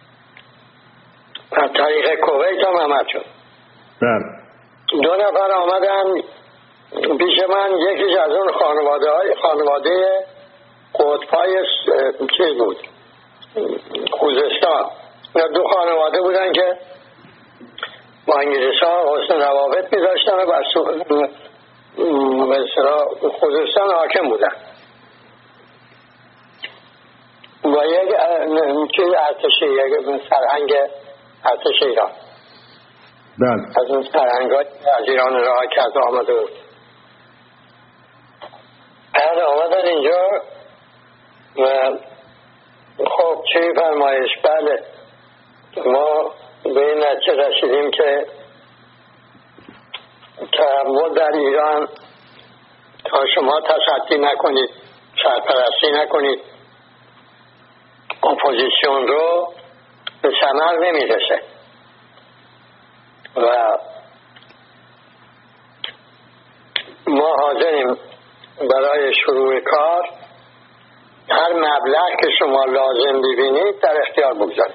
از طریق کویت هم آمد شد. بله. 2 نفر آمدن پیش من، یکیش از اون خانواده قطب‌های چیز بود، خوزستان. 2 خانواده بودن که با انگلیس ها حسن روابط می داشتن و مثلا خوزستان حاکم بودن با یک چیز ارتشی، یک سرهنگ ارتش ایران. بله. از اون سرهنگ های از ایران راه کرده آمده بود. بعد آمدن اینجا و خب چی فرمایش؟ بله ما به این نتیجه رسیدیم که تحول در ایران تا شما تصدی نکنید، سرپرستی نکنید، اپوزیسیون رو به ثمر نمیرسه و ما حاضریم برای شروع کار هر مبلغ که شما لازم ببینید در اختیار بگذارید.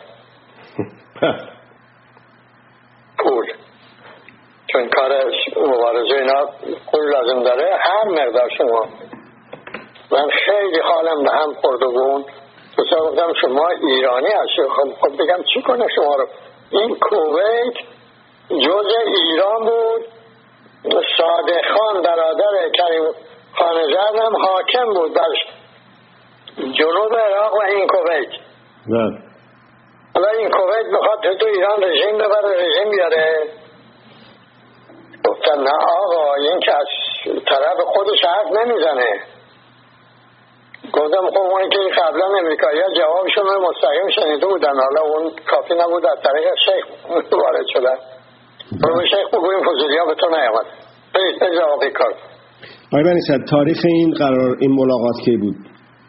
پول، چون کار مبارزه اینا پول لازم داره، هر مقدار شما. من خیلی حالم به هم خورده بود، تو گفتم شما ایرانی هستی، خب بگم چی کنه شما رو؟ این کویت جزء ایران بود، صادق خان برادر کریم خانزاد هم حاکم بود بر جنوب عراق و این کویت. حالا این کویت بخواد تو ایران رژیم ببره، رژیم بیاره. گفتن نه آقا، این که از طرف خودش حرف نمیزنه. گفتم خب اون که قبلا امریکایی ها جوابشون مستقیم شنیده بودن، حالا اون کافی نبود، از طریق شیخ وارد شدن. برو شیخ بگویم فضولی ها به تو نیامد، به جوابی کار. آقای بنی صدر، تاریخ این ملاقات کی بود؟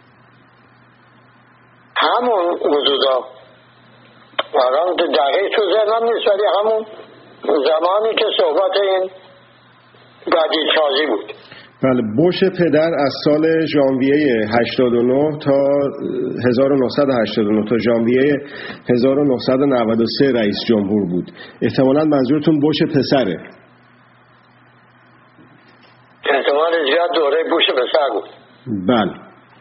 همون حدودا، الان دقیق تو ذهنم نیست، ولی همون زمانی که صحبت این بدیلسازی بود. بله، بوش پدر از سال ژانویه 89 تا 1989 تا ژانویه 1993 رئیس جمهور بود. احتمالاً منظورتون بوش پسره. احتمال زیاد دوره بوش پسر بود. بله.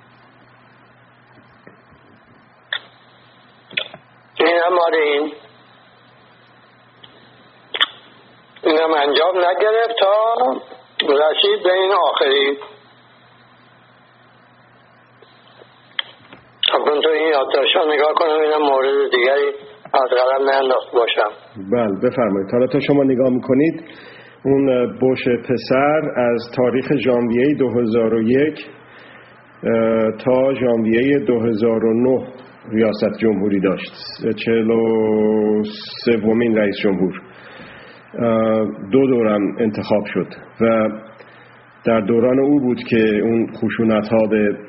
این هم اینم انجام نگرفت تا رسید به این آخری. خب تو این یادداشت‌ها نگاه کنم، اینم مورد دیگری از قلم ننداخت باشم. بله بفرمایید. حالا تا شما نگاه میکنید اون بوش پسر از تاریخ ژانویه 2001 تا ژانویه 2009 ریاست جمهوری داشت، 43مین رئیس جمهور. 2 دورم انتخاب شد و در دوران او بود که اون خشونت‌ها به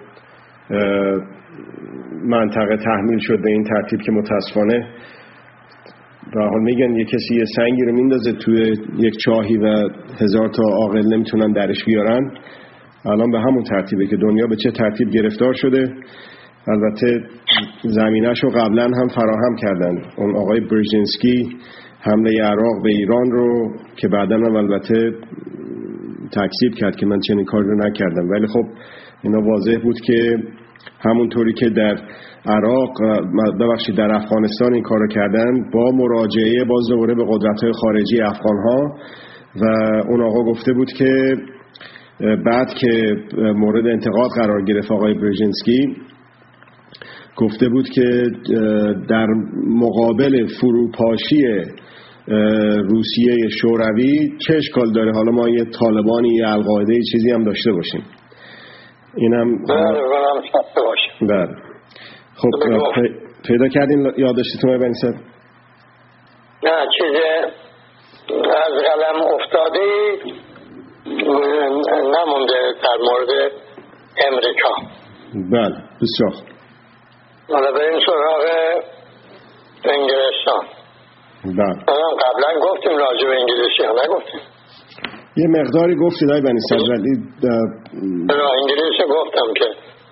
منطقه تحمیل شد به این ترتیب که متاسفانه به حال میگن یک کسی یه سنگی رو میندازه توی یک چاهی و 1000 تا عاقل نمیتونن درش بیارن. الان به همون ترتیبه که دنیا به چه ترتیب گرفتار شده. البته زمینش رو قبلا هم فراهم کردن. اون آقای برژینسکی حمله عراق به ایران رو که بعداً هم البته تکذیب کرد که من چنین کاری رو نکردم، ولی خب اینا واضح بود که همونطوری که در عراق در افغانستان این کار رو کردن با مراجعه باز دوباره به قدرت‌های خارجی افغان‌ها، و اون آقا گفته بود که بعد که مورد انتقاد قرار گرفت آقای برژینسکی، گفته بود که در مقابل فروپاشی روسیه شوروی چه اشکال داره حالا ما یه طالبانی یه القاعده چیزی هم داشته باشیم. اینم بله. خب پیدا کردین یادداشتتون رو بنی صدر؟ نه، چیز از قلم افتاده نمونده در مورد امریکا. بله بسیار. حالا بریم سراغ انگلستان. بله. قبلا گفتیم راجع به انگلیسی ها نگفتیم؟ یه مقداری گفتید آقای بنی صدر، ولی انگلیسی گفتم که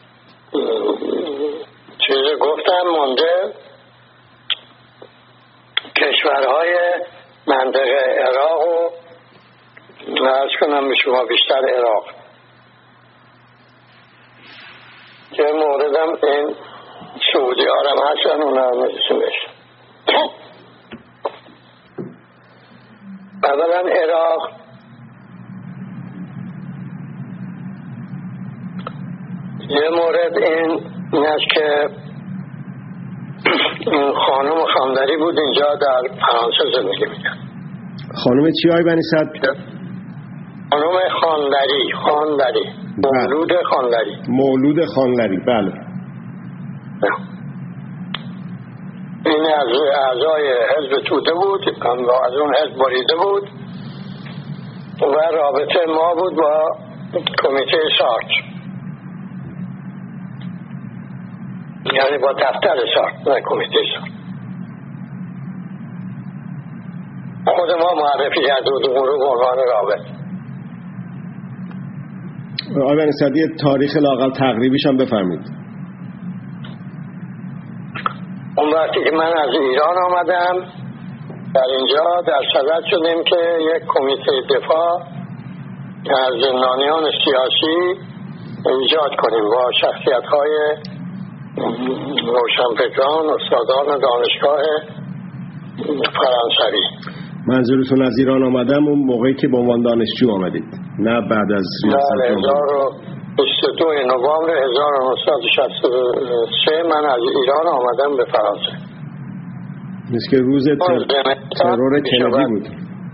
چیزی گفتم مونده کشورهای منطقه عراق و عرض کنم به شما بیشتر عراق که موردم این سعودی ها هم هستن، اونا هم نرسیم بشن. اولا عراق یه مورد این است که خانم خاندری بود اینجا در فرانسه زندگی میکرد. خانم چی های بنی صدر؟ خانم خاندری مولود خاندری. بله. این از اعضای حزب توده بود، از اون حزب بریده بود و رابطه ما بود با کمیته سارت، یعنی با دفتر سارت، نه کمیته سارت. خود ما معرفی کرده بودیم اون رو به عنوان رابط. آقای بنی صدی تاریخ لااقل تقریبیش هم بفرمید. اون وقتی که من از ایران آمدم در اینجا در صدد شدیم که یک کمیته دفاع از زندانیان سیاسی ایجاد کنیم با شخصیت‌های روشنفکران، استادان دانشگاه فرانسوی. منظورتون از ایران آمدم اون موقعی که به عنوان دانشجو آمدید، نه بعد از ریاست جمهوری؟ 22 نوامبر 1963 من از ایران آمدم به فرانسه. مثل که روز ترور کندی بود.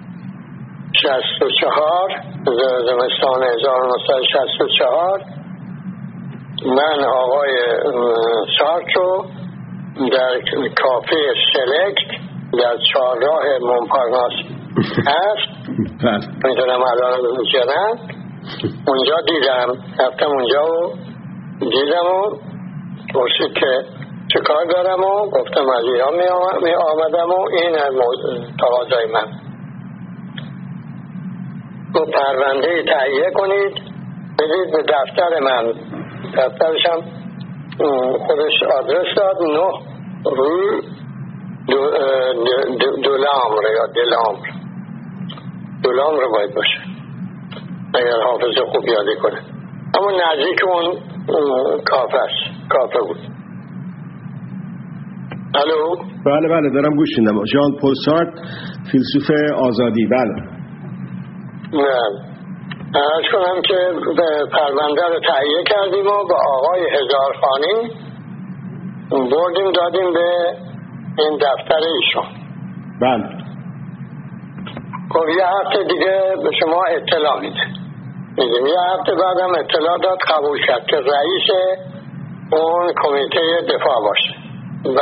64 زمستان 1964 من آقای سارترو در کافه سلکت در چهارراه مونپارناس هست، میتونم الان میکنم اونجا دیدم، رفتم اونجا و دیدم و پرسید که چه کار دارم و گفتم از ایران می آمدم و این تقاضای من. تو پرونده تهیه کنید بدید به دفتر من. دفترشم خودش آدرس داد، 9 روی دولامر یا دولامر باید باشه اگر حافظه خوب یادی کنه، اما نزدیک اون کافه بود. الو؟ بله دارم گوش میدم. ژان پل سارت، فیلسوف آزادی. بله. نه عرض کنم که پرونده رو تهیه کردیم و با آقای هزارخانی بردیم دادیم به این دفتر ایشون. بله. خب یه هفته دیگه به شما اطلاع میده. یه هفته بعدم اطلاع داد قبول کرد که رئیس اون کمیته دفاع باشه و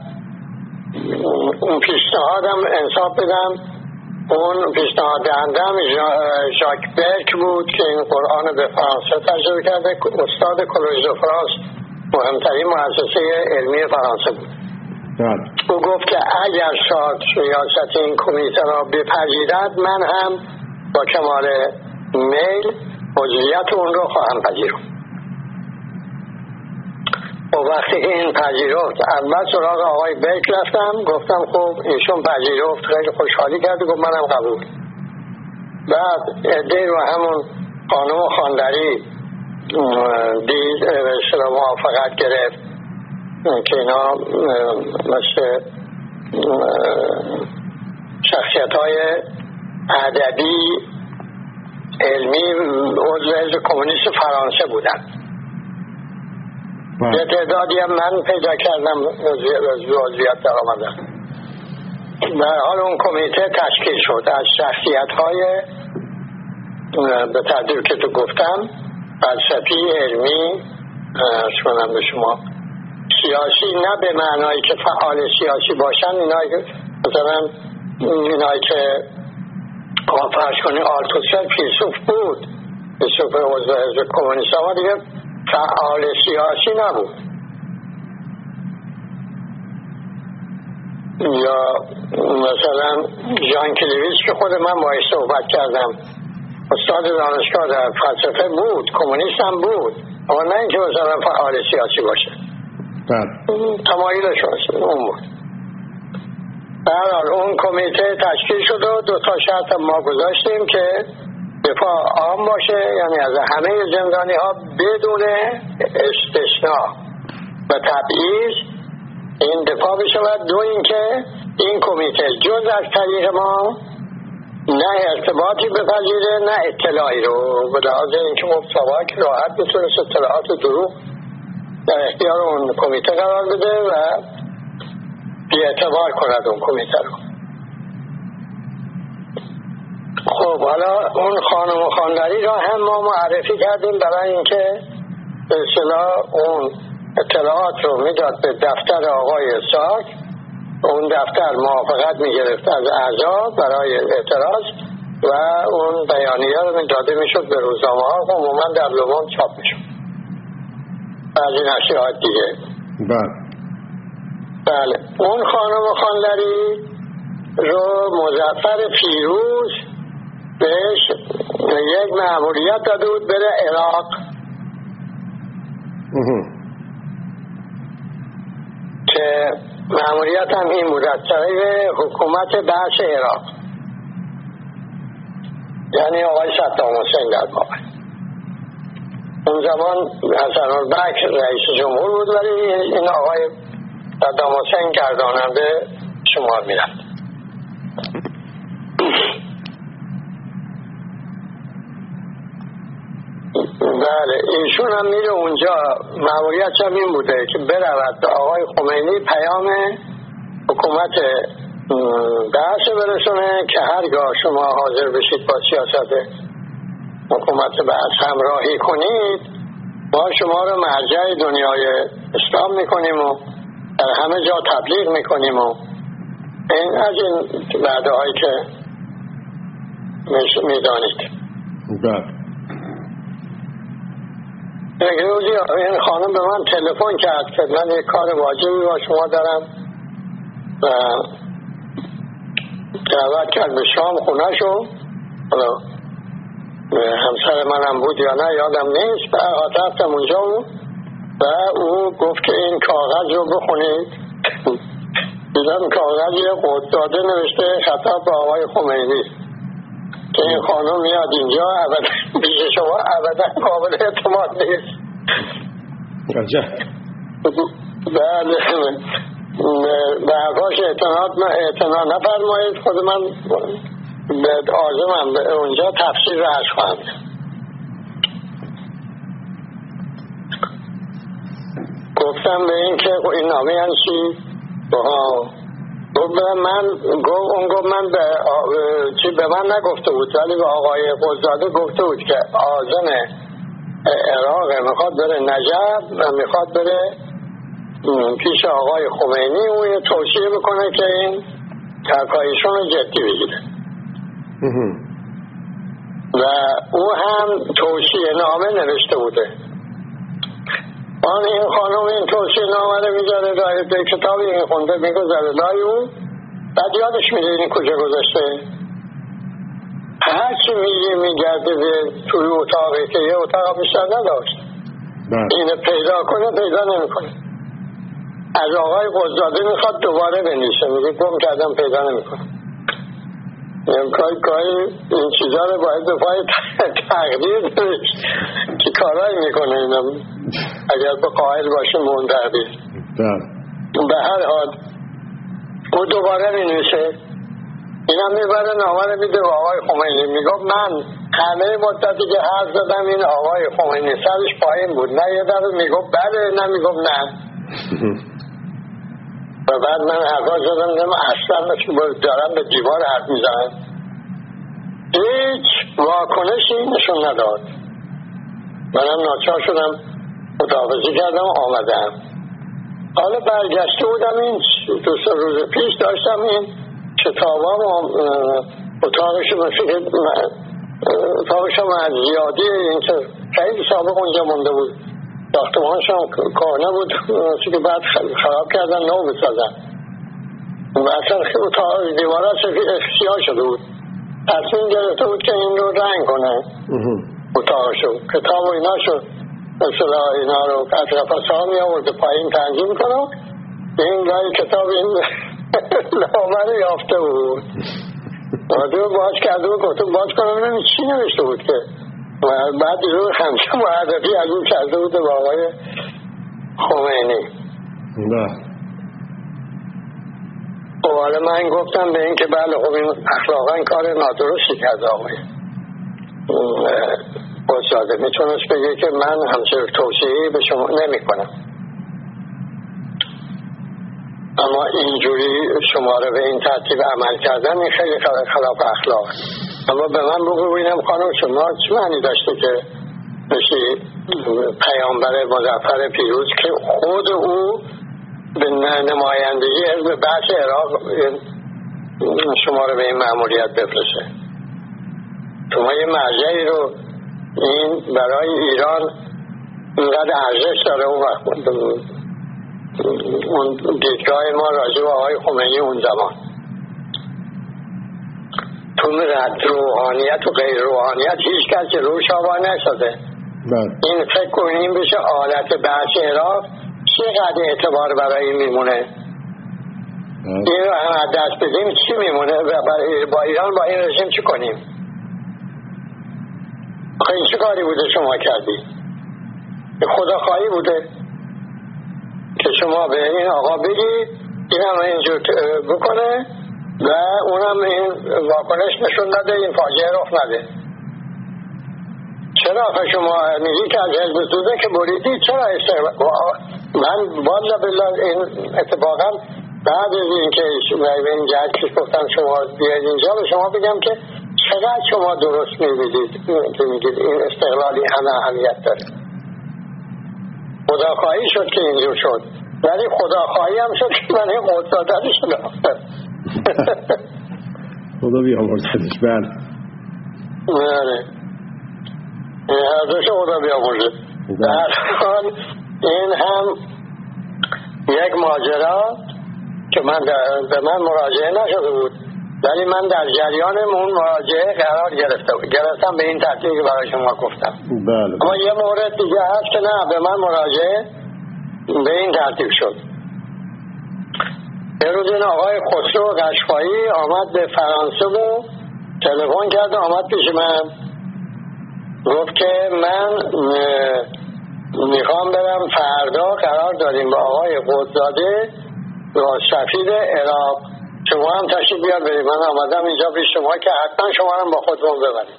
اون پیشنهادم انصاف بدم. اون پیشنهاد دهندم ژاک برک بود که این قرآن به فرانسه ترجمه کرده، استاد کلوژ دو فرانس، مهمترین مؤسسه علمی فرانسه بود. او گفت که اگر سارت ریاست این کمیته را بپذیرد من هم با کمال میل عضویت اون رو خواهم پذیرفت. و وقتی که این پذیرفت اول سراغ آقای بیک رفتم، گفتم خب ایشون پذیرفت، خیلی خوشحالی کرد، گفت منم قبول. بعد عده رو همون خانم خاندری دید به موافقت گرفت که اینا مثل شخصیت‌های ادبی علمی عضو حزب کمونیست فرانسه بودن. یه تعدادی هم من پیدا کردم عضویت در آمدن. در حال اون کمیته تشکیل شد از شخصیت‌های به ترتیب که تو گفتم فلسفی، علمی، شونم به شما سیاسی، نه به معنایی که فعال سیاسی باشن، اینایی که مثلا اینایی که فرض کنی آلتوسر فیلسوف بود، فیلسوف عضو حزب کمونیست، اما دیگه فعال سیاسی نبود. یا مثلا ژان کلیویچ که خود من باهاش صحبت کردم، استاد دانشگاه در فلسفه بود، کمونیست هم بود، اما نه اینکه مثلا فعال سیاسی باشه. تمایلش اون بود. برحال اون کمیته تشکیل شد و 2 شرط ما گذاشتیم که دفاع عام باشه، یعنی از همه زندانی ها بدون استثناء و تبعیض این دفاع بشه. و 2 اینکه این کمیته جز از طریق ما نه ارتباطی بپذیره نه اطلاعی رو، به لحاظ اینکه مبتوای که راحت بتونست اطلاعات دروغ در اختیار اون کمیته قرار بده و بی‌اعتبار کند اون کمیته رو. خب حالا اون خانم خاندری را هم ما معرفی کردیم برای اینکه به اصطلاح اون اطلاعات رو میداد به دفتر آقای سارت. اون دفتر موافقت میگرفت از اعضا برای اعتراض و اون بیانیه رو داده میشد به روزنامه ها و عموما در لوموند چاپ میشد و از این اشیاء دیگه. بله اون خانم خانلری رو مظفر پیروز بهش یک مأموریت داده بود بره عراق که مأموریت هم این بود از طریق حکومت بعث عراق، یعنی آقای صدام حسین در واقع. اون زمان حسن البک رئیس جمهور بود ولی این آقای صدام حسین گرداننده شمار میرفت. بله ایشون هم میره اونجا، مأموریتش هم این بوده که برود به آقای خمینی پیام حکومت بعث برسونه که هرگاه شما حاضر بشید با سیاست حکومت بعث همراهی کنید ما شما رو مرجع دنیای اسلام میکنیم و در همه جا تبلیغ میکنیم و این از این وعده هایی که میدانید. یک روزی این خانم به من تلفن کرد که من یک کار واجبی با شما دارم و دعوت کرد به شام خونه شو. همسر منم بود یا نه یادم نیست. رفتم اونجا و او گفت که این کاغذ رو بخونید. دیدم کاغذ یه قطعاده نوشته خطاب به آقای خمینی که این خانم میاد اینجا ابدا پیش شما ابدا قابل اعتماد نیست. بله به حرفاش اعتنا نفرمایید. خود من به آزمم به اونجا تفسیر رو عرض خواهم. گفتم به این که این نامه یعنی چی؟ گفت من به من نگفته بود ولی به آقای قضاده گفته بود که آذن عراق میخواد بره نجف و میخواد بره پیش آقای خمینی و یه توصیه بکنه که این ترکایشون رو جدی بگیره و او هم توصیه نامه نوشته بوده. این خانم این توصیه نامه رو میذاره در کتابی میخونده میگذاره لای اون بعد یادش میده این کجا گذاشته. هرچی میگرده توی اتاقی که یه اتاق بیشتر نداشت اینو پیدا کنه پیدا نمیکنه. از آقای قضاده میخواد دوباره بنویسه میگه گم کردم پیدا نمیکنه. گاهی این چیزا رو باید به پای تقدیر که کارایی میکنه اینا اگر به قائل باشه مون تقدیر. به هر حال او دوباره مینویسه اینم میبره نامه رو میده به آقای خمینی. میگفت من همه مدتی که حرف زدم این آقای خمینی سرش پایین بود نه یه دفعه میگفت بله نه میگفت نه و بعد من حرفا زدم نمیم اصلا دارم به دیوار حرف میزنم. هیچ واکنشی نشون نداد. منم ناچار شدم متحافظی کردم آمدم. حالا برگشته بودم این 2 روز پیش داشتم این کتابام اتاقشم از زیادی این که خیلی سابق اونجا مونده بود ساختمانشم کهنه بود که بعد خراب کردن نو بسازن و اصلا اتاق دیوارا سیاه شده بود. تصمیم گرفته بود که این رو رنگ کنه اتاقشو کتاب و اینا شد مثلا اینا رو از قفصه ها می آورده پایین تنظیم کنم این گاهی کتاب این نامه رو یافته بود و باز کرده بود گفتم باز کنم نمی چی نوشته بود که و بعد رو همچه معرفی از اون کرده بود با آقای خمینی. حالا من گفتم به این که بله خب این اخلاقا کار نادرستی کرده آقای قضاده میتونست بگه که من همچه توصیه‌ای به شما نمی کنم اما اینجوری شما رو به این ترتیب عمل کردن این خیلی خلاف اخلاق. اما به من بگو بینم خانم شما چه معنی داشته که بشی پیامبر مظفر پیروز که خود او به نمایندگی حزب بعث عراق شما رو به این مأموریت بفرسته. شما یه مرجعی رو این برای ایران اینقدر ارزش داره اون وقت اون دیدگاه ما راجع به آقای خمینی اون زمان تو روحانیت و غیر روحانیت هیچ کس جلوش آوا نشده. این فکر کنیم بشه آلت بحث عراق چقدر اعتبار برای این میمونه. این رو هم از دست بدیم چی میمونه با ایران با این رژیم چی کنیم؟ خیلی چه کاری بوده شما کردی؟ خداخواهی بوده که شما به این آقا بگی این هم اینجور بکنه و اونم این واکنش نشون نده، این فاجعه رخ نده. چرا آخه شما میگی که از حزب توده که بریدی چرا من والا بالله این اتفاقا بعد از این که این جهت گفتم شما بیاید اینجا به شما بگم که چقدر شما درست میبینید که میگید این استقلالی همه اهمیت داره. خداخواهی شد که اینجور شد، ولی خداخواهی هم شد که من این قدردانی شدم. خدا بیامرزدش. بله ارزش خدا بیامرزد. در حال این هم یک ماجرا که به من مراجعه نشده بود، ولی من در جریان اون مراجعه قرار گرفتم به این ترتیبی که برای شما گفتم. بله. اما یه مورد دیگه هست که نه به من مراجعه به این ترتیب شد. یه روز این آقای خسرو قشقایی آمد به فرانسه و تلفن کرد و آمد پیش من گفت که من میخوام برم فردا قرار داریم با آقای قدزاده و سفیر عراق، شما هم تشریف بیار بریم. من آمدم اینجا پیش شما که حتما شما هم با خودمون ببرید.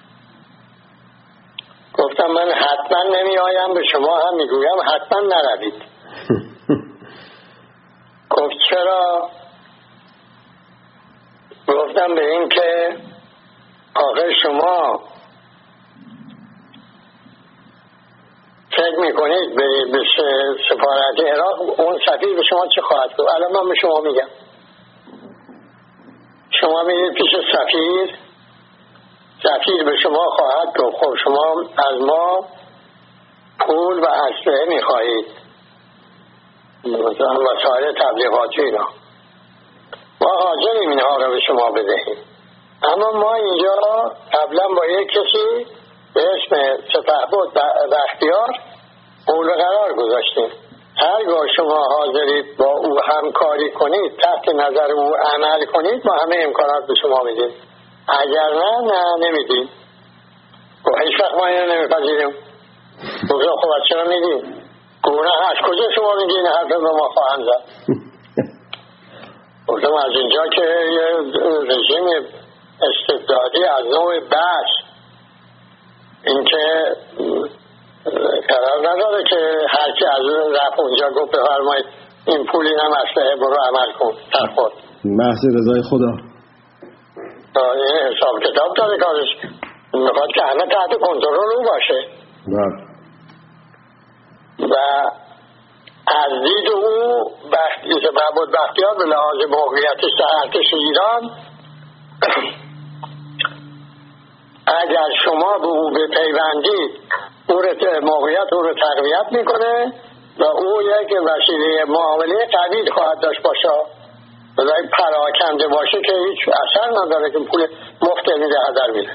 گفتم من حتما نمی آیم، به شما هم میگویم حتما نروید. گفت چرا؟ گفتم به این که آخه شما فکر میکنید به سفارت عراق اون سفیر به شما چه خواهد گفت؟ الان من به شما میگم، شما میرید پیش سفیر به شما خواهد گفت خب شما از ما پول و اسلحه میخواهید، مثلا وسایل تبلیغاتی اینا، ما حاضریم اینها رو به شما بدهیم، اما ما اینجا قبلا با یک کسی به اسم سپهبد بختیار قول قرار گذاشتیم، هرگاه شما حاضرید با او همکاری کنید، تحت نظر او عمل کنید، ما همه امکانات به شما میدیم، اگر نه نمیدیم. و هیچ وقت ما اینو نمیپذیریم. بگذار خب چرا میدیم؟ گونه از کجا شما میگین حرف به ما خواهند زد؟ گفتم از اینجا که یه رژیم استبدادی از نوع بحث این که قرار نداره که هرکی از رفت اونجا گفت بفرمایید این پول اینم اسلحه برو عمل کن ترخود محض رضای خدا. این حساب کتاب داره کارش، میخواد که همه تحت کنترل او باشه. و از دید او سپهبد بختیار به لحاظ موقعیت ارتش ایران اگر شما به او بپیوندید موقعیت او رو تقویت میکنه و او یک وسیله معامله قوی خواهد داشت باشه، بذاری پراکنده باشه که هیچ اثر نداره که پول مفت میده هدر میره.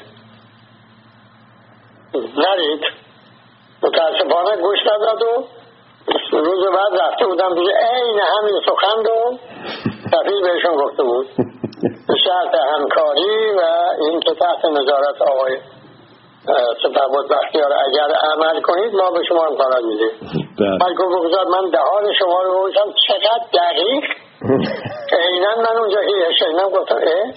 نرید. متاسفانه گوش نداد و روز بعد رفته بودم پیش عین همین سخن رو سفیر بهشون گفته بود به شرط همکاری و این که تحت نظارت آقای سپهبد بختیار اگر عمل کنید ما به شما امکانات میدیم. من گفتم من دهان شما رو بودم چقدر دقیق عیناً من اونجا شنیدم گفتم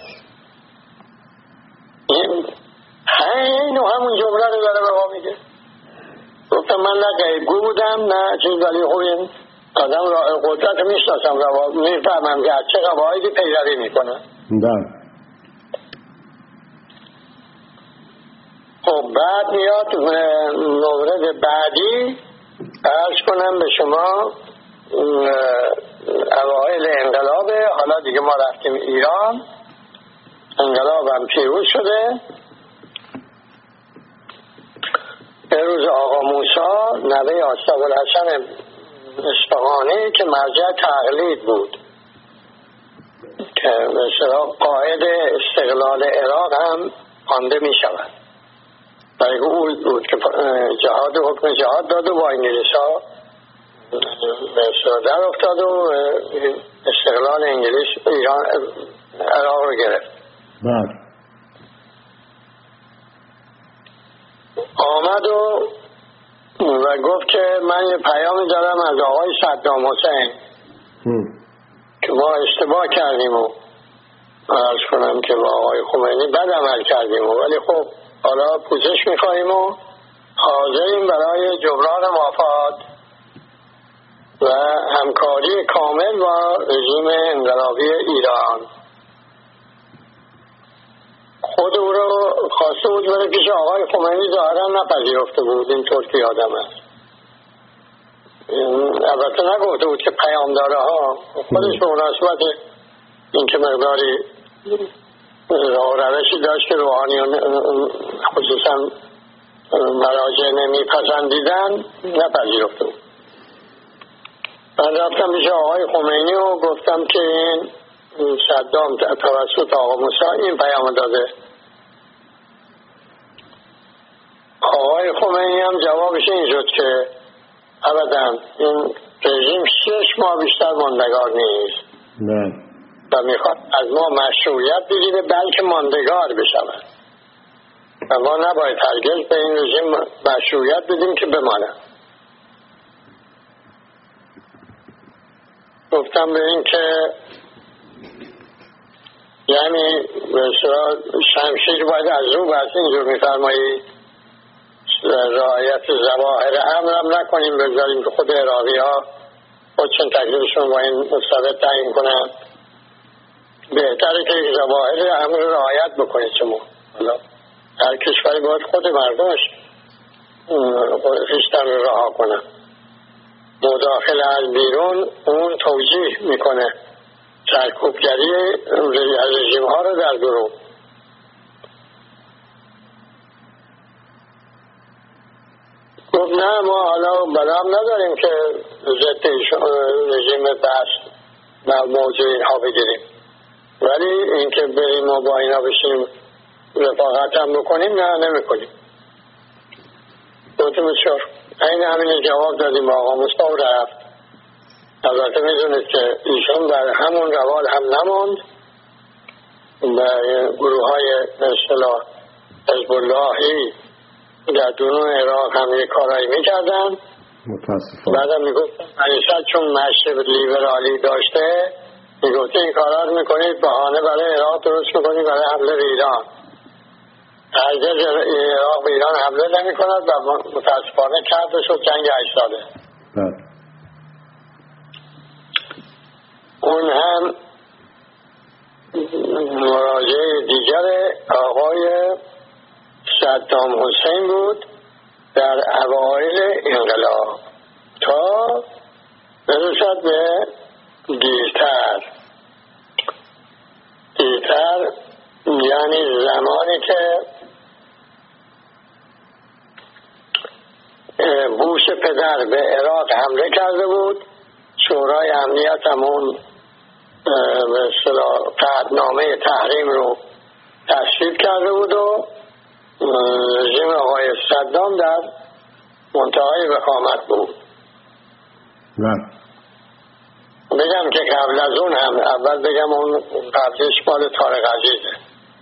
اینو همون جمله رو داره به ما میگه. گفتم من نه قیبگو بودم نه چیز، ولی خوب این آدم قدرت میشناسم و میفهمم که از چه قواعدی پیروی میکنه. خب بعد میاد مورد بعدی عرض کنم به شما. اوایل انقلاب، حالا دیگه ما رفتیم ایران، انقلاب هم پیروز شده به روز آقا موسی نوه آصف الحسن اصفهانی که مرجع تقلید بود که مثلا قائد استقلال عراق هم خوانده می شود. برای او بود که جهاد حکم جهاد داد و با انگلیس ها در افتاد و استقلال انگلیس ایران عراق رو گرفت. آمد و گفت که من یه پیامی دارم از آقای صدام حسین که ما اشتباه کردیم و عرض کنم که با آقای خمینی بد عمل کردیم ولی خب حالا پوزش میخواییم و حاضریم برای جبران مافات و همکاری کامل با رژیم انقلابی ایران. خود او رو خواسته بود بره پیش آقای خمینی، ظاهرا نپذیرفته بود، اینطور که یادم است. البته نگفته بود که پیامداره ها خودش به مناسبت این که مقداری روشی داشت که روحانیون خصوصا مراجع نمیپسندیدن نپذیرفته بود. من رفتم پیش آقای خمینی و گفتم که این صدام توسط آقا موسی این پیام داده. آقای خمینی هم جوابش این شد که ابدا این رژیم 6 ماه بیشتر ماندگار نیست و میخواد از ما مشروعیت بگیره بلکه ماندگار بشود و ما نباید هرگز به این رژیم مشروعیت بدیم که بمانه. گفتم به این که یعنی شمشیر باید از رو بست، اینجور میفرمایی رعایت ظواهر امرم نکنیم، بذاریم که خود عراقی ها خودشون تکلیفشون با این مستبد تعیین کنن. بهتره که ظواهر امر رعایت بکنید. شما هر کشوری باید خود مردمش خیشتن رو رها کنن. مداخله از بیرون اون توجیه میکنه سرکوبگری رژیم ها رو در گروه. گفت نه ما حالا بلام نداریم که ضد رژیم بحث و موضوع اینها بگیریم، ولی اینکه بریم و با اینا بشیم رفاقت هم بکنیم نه نمی کنیم. گفتم بسیار این همین جواب دادیم آقا مصطفی رفت. البته میدونید که ایشون در همون روال هم نموند و گروه های اصطلاح حزب اللهی در دونون عراق هم یک کارایی میکردن. بعدم میگفت انیشت چون مشرب لیبرالی داشته میگفت این کارا رو میکنید بهانه برای عراق درست میکنید برای حمله به ایران. هرگز عراق به ایران حمله نمی کند و متاسفانه کرده شد جنگ 80. اون هم مراجعه دیگر آقای صدام حسین بود در اوایل انقلاب تا برسد به دیرتر یعنی زمانی که بوش پدر به عراق حمله کرده بود، شورای امنیت همون به اصطلاح قطعنامه تحریم رو تصویب کرده بود و رژیم آقای صدام در منتهای وخامت بود. بگم که قبل از اون هم اول بگم اون قبلش مال طارق عزیزه.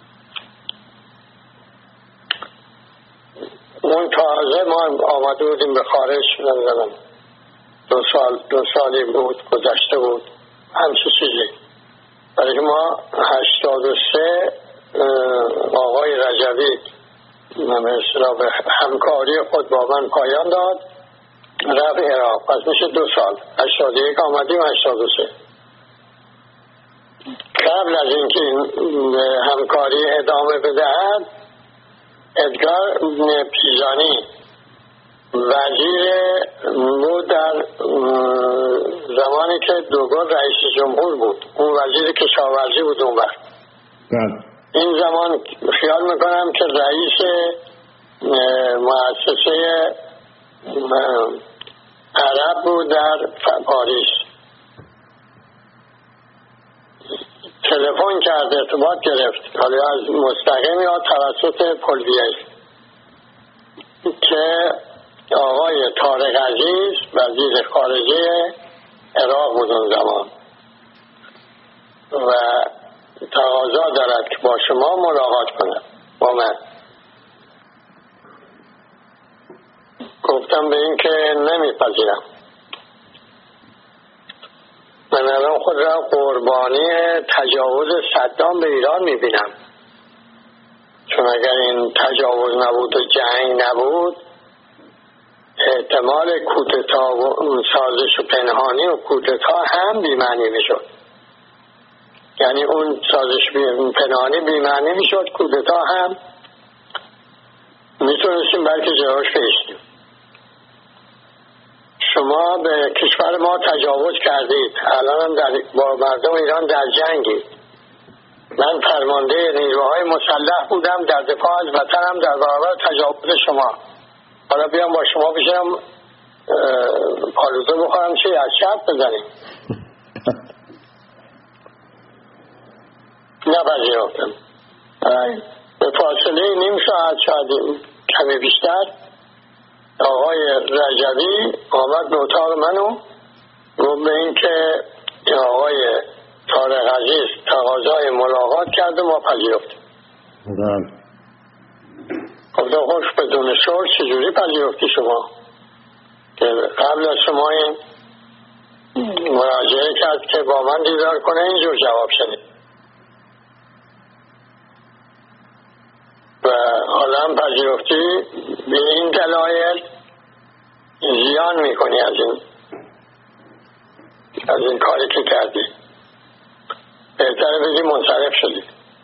اون تازه ما آمده بودیم به خارج، نمیدونم 2 سالی بود گذشته بود همچه چیزی. برای که ما 83 آقای رجوی مثلا به همکاری خود با من پایان داد رفت عراق. پس میشه 2 سال 81 آمدیم 83. قبل از اینکه همکاری ادامه بدهد ادگار پیزانی وزیر بود در زمانی که دوگل رئیس جمهور بود، اون وزیر کشاورزی بود اون وقت. این زمان خیال میکنم که رئیس مؤسسه عرب بود در پاریس. تلفن کرد، ارتباط گرفت، حالا از مستقیم یا توسط پلویه، که آقای طارق عزیز وزیر خارجه عراق بود اون زمان و تقاضا دارد که با شما ملاقات کنم. با من گفتم به این که نمیپذیرم. من الان خود را قربانی تجاوز صدام به ایران میبینم، چون اگر این تجاوز نبود و جنگ نبود، احتمال کودتا و سازش پنهانی و کودتا هم بی‌معنی میشد. یعنی اون سازش پنهانی بی‌معنی میشد، کودتا هم میتونستیم بلکه جلوش بایستیم. شما به کشور ما تجاوز کردید، الان هم با مردم ایران در جنگید. من فرمانده نیروهای مسلح بودم در دفاع از وطنم در برابر تجاوز شما. حالا بیام با شما بشم پالوزه بخورم چی؟ از شرط بزنیم؟ نپذیرفتم. به فاصله نیم ساعت شاید کمی بیشتر آقای رجبی آمد به اتاق منو گفت به این که آقای طارق عزیز تقاضای ملاقات کرده، ما پذیرفتیم. گفتم خوش، بدون شور چجوری پذیرفتی شما که قبل از شما این مراجعه کرد که با من دیدار کنه؟ اینجور جواب شدید و حالا هم پذیرفتی. به این دلایل زیان میکنی از این کاری که کردی، بهتره بگی منصرف شدی.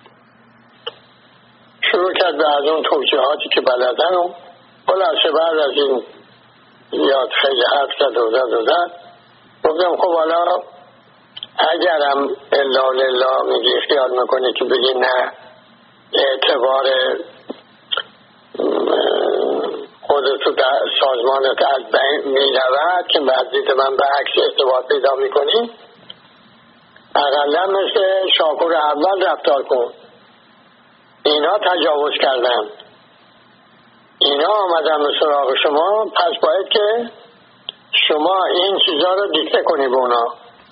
شروع کرد به از اون توجیهاتی که بلدن و خلاصه بعد از این یاد خیلی حرف زد و زد. گفتم خب حالا اگرم الا لله میگی خیال میکنی که بگی نه، اعتبار خودتو در سازمانت از بین میرود که بعد دید من به عکس اعتبار پیدا میکنی، اقلا مثل شاکور اول رفتار کن. اینا تجاوز کردن، اینا آمدن به سراغ شما، پس باید که شما این چیزا رو دیکته کنی به اونا.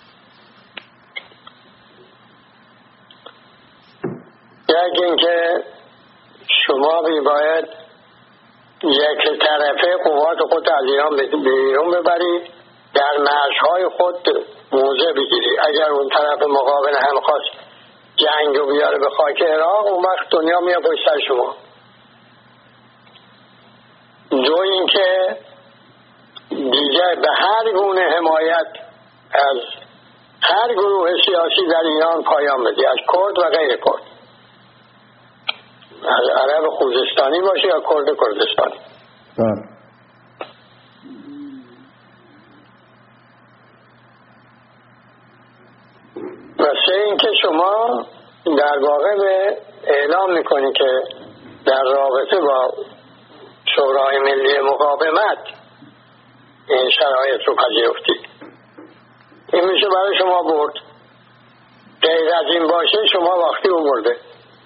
یک اینکه شما باید یک طرفه قوات خود از ایران بیرون ببری، در مرزهای خود موضع بگیری. اگر اون طرف مقابل هم خواست جنگ رو بیاره به خاک عراق، اون وقت دنیا میاد پشت سر شما. دو اینکه دیگه به هر گونه حمایت از هر گروه سیاسی در ایران پایان بدی، از کرد و غیر کرد، از عرب خوزستانی باشه یا کرد کردستانی. و سه اینکه شما در واقع به اعلام میکنی که در رابطه با شورای ملی مقاومت این شرایط رو پذیرفتی. این میشه برای شما برد. غیر از این باشه شما وقتی رو برده.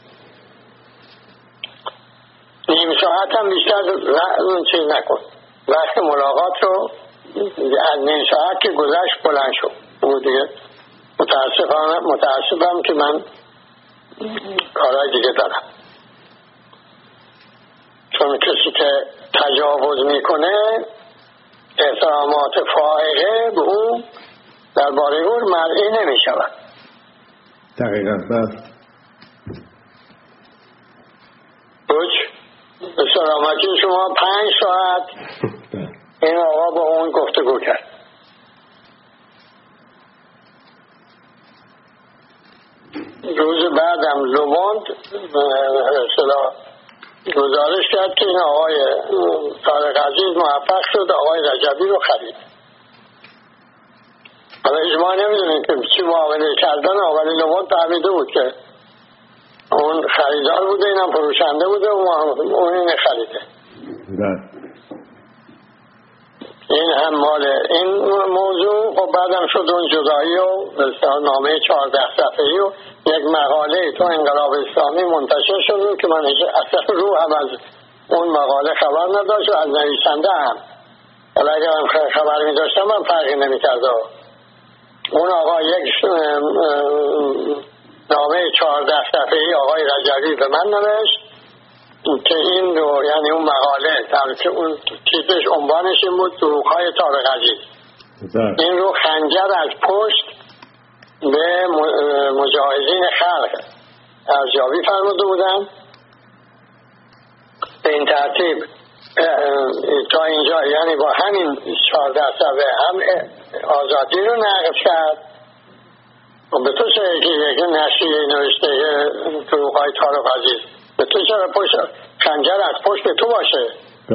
نیم ساعت هم بیشتر چیز نکن. وقت ملاقات رو از نیم ساعت که گذشت بلند شد. او دیگه متاسفم که من کارهای دیگه دارم. چون کسی که تجاوز میکنه احترامات فائقه به او در باره او مرئی نمیشود. دقیقا. به سلامتی شما 5 ساعت این آقا با اون گفتگو کرد. روز بعدم لوموند گزارش کرد که این آقای طارق عزیز موفق شد آقای رجبی رو خرید. حالا اجماع نمیدونیم که چی معامله کردن، ولی لوموند فهمیده بود که اون خریدار بوده، اینم فروشنده بوده، اون این خریده. این هم مال این موضوع. و بعدم شد اون جدایی و نامه 14 صفحه‌ای و یک مقاله تو انقلاب اسلامی منتشر شد که من اصلا رو هم از اون مقاله خبر نداشت و از نویسنده هم، ولی اگر هم خبر می داشتم من فرقی نمی کرد. اون آقا یک نامه 14 صفحه‌ای آقای رجبی به من نوشت که این رو، یعنی اون مقاله که اون تیپش عنوانش این بود دروغ‌های طارق عزیز، این رو خنجر از پشت به مجاهدین خلق ارزیابی فرموده بودن. به این ترتیب تا اینجا یعنی با همین 14 صفحه هم آزادی رو نقض کرد. به تو چه که یک نشریه نوشته دروغ‌های طارق عزیز، به تو چرا خنجر از پشت به تو باشه؟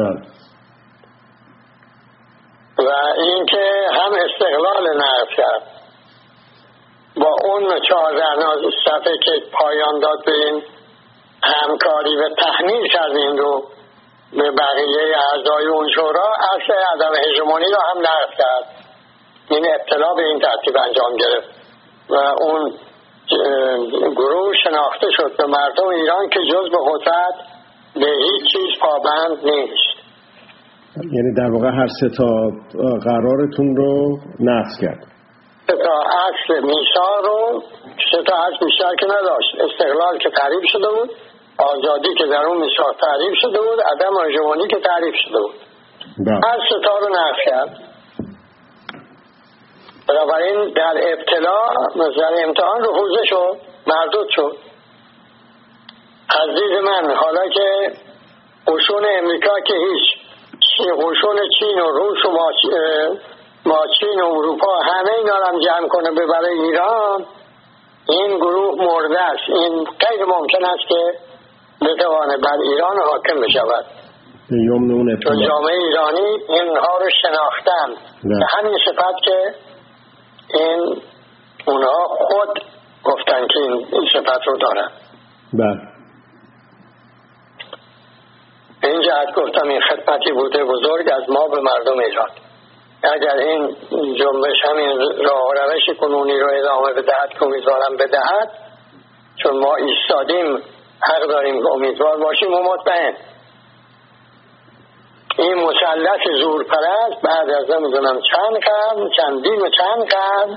و این که هم استقلال نقض کرد با اون 14 صفحه که پایان داد به این همکاری و تحمیل کرد این رو به بقیه اعضای اون شورا، اصل عدم هژمونی رو هم نقض کرد. این اطلاع به این ترتیب انجام گرفت و اون گروه شناخته شد به مردم ایران که جز به قدرت به هیچ چیز پابند نیست. یعنی در واقع هر سه تا قرارتون رو نقض کرد. سه تا اصل میثاق رو، سه تا اصل بیشتر که نداشت. استقلال که تعریف شده بود، آزادی که در اون میثاق تعریف شده بود، عدم هژمونی که تعریف شده بود. هر سه تا رو نقض کرد. بنابراین در ابتلا در امتحان رفوزه شد، مردود شد. از دید من حالا که قشون امریکا که هیچ، قشون چین و روس و ماچین و اروپا همه اینا رو هم جمع کنه ببره ایران، این گروه مرده است. این غیر ممکن است که بتوانه بر ایران حاکم بشود. چون جامعه ایرانی اینها رو شناختن به همین صفت که این اونها خود گفتن که این صفت رو دارن. به این جهت گفتم این خدمتی بوده بزرگ از ما به مردم ایران. اگر این جنبش همین راه و روش کنونی رو ادامه بدهد که امیدوارم بدهد، چون ما ایستادیم حق داریم امیدوار باشیم و مطمئن. این مثلث زورپرست بعد از نمیدونم چندین و چند قرن،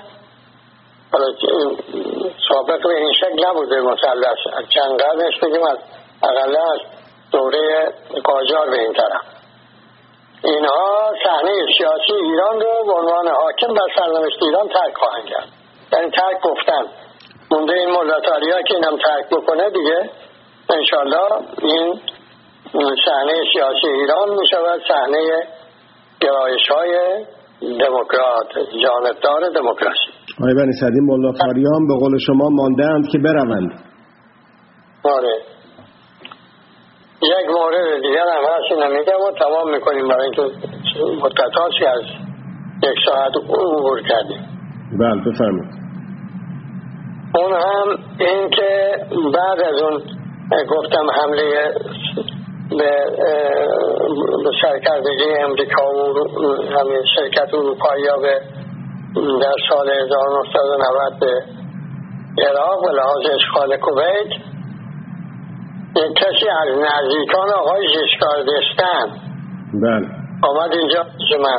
سابق به این شکل نبوده مثلث، چند قرنش بگیم از اقل از دوره قاجار به این طرف، اینها صحنه سیاسی ایران رو به عنوان حاکم بر سرنوشت ایران ترک خواهند کرد. یعنی ترک گفتن مونده این ملت‌آریا که اینم ترک بکنه دیگه انشالله این صحنه سیاسی ایران می شود صحنه گرایش‌های دموکرات، جانبدار دموکراسی. آقای بنی صدیق، ملت‌آریان به قول شما مانده‌اند که بروند. آره. یک مورد دیگر هم هست، اینو میگم و تمام میکنیم برای اینکه مدت‌هاست از 1 ساعت عبور کردیم. بله بفرمایید. اون هم این که بعد از اون گفتم حمله به سرکردگی امریکا و همین شرکت اروپایی ها به در سال 1990 به عراق و لحاظ اشغال کویت، یک کسی از نزدیکان آقای ژیسکار دستن آمد اینجا که من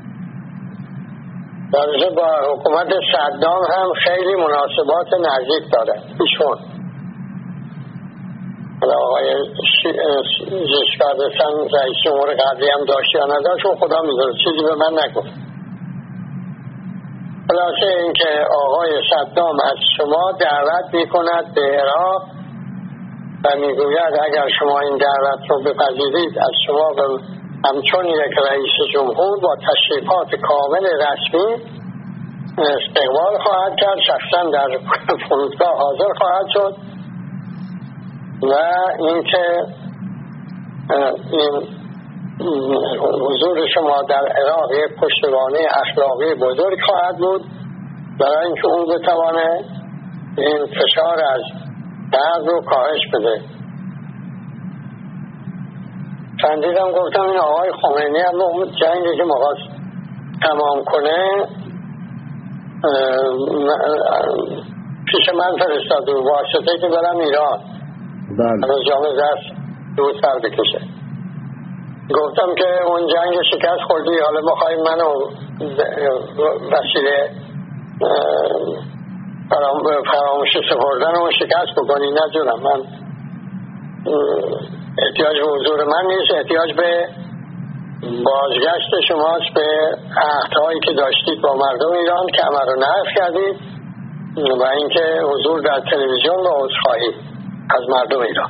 در با حکومت صدام هم خیلی مناسبات نزدیک داره ایشون. آقای ژیسکار دستن رئیس جمهور قبلی هم داشت یا نداشت و خدا میدونه، چیزی به من نگفت. خلاصه این که آقای صدام از شما دعوت میکند به عراق و میگوید اگر شما این دعوت رو بپذیرید از شما همچون یک رئیس جمهور با تشریفات کامل رسمی استقبال خواهد کرد، شخصا در فرودگاه حاضر خواهد شد و اینکه این حضور شما در عراق یک پشتوانه اخلاقی بزرگ خواهد بود برای اینکه او بتوانه این فشار از درد رو کاهش بده. خندیدم گفتم این آقای خمینی هم اون جنگی که میخواست تمام کنه پیش من فرستاد و واسطه که برم ایران از جامعه دست دو سر بکشه. گفتم که اون جنگ شکست خوردی، حالا بخوای منو وسیله فراموشی سپردن اون شکست بکنی. نه جونم، من احتیاج به حضور من نیست، احتیاج به بازگشت شماست به عهدهایی که داشتید با مردم ایران که همه رو نقض کردید و اینکه حضور در تلویزیون و عذرخواهی از مردم ایران.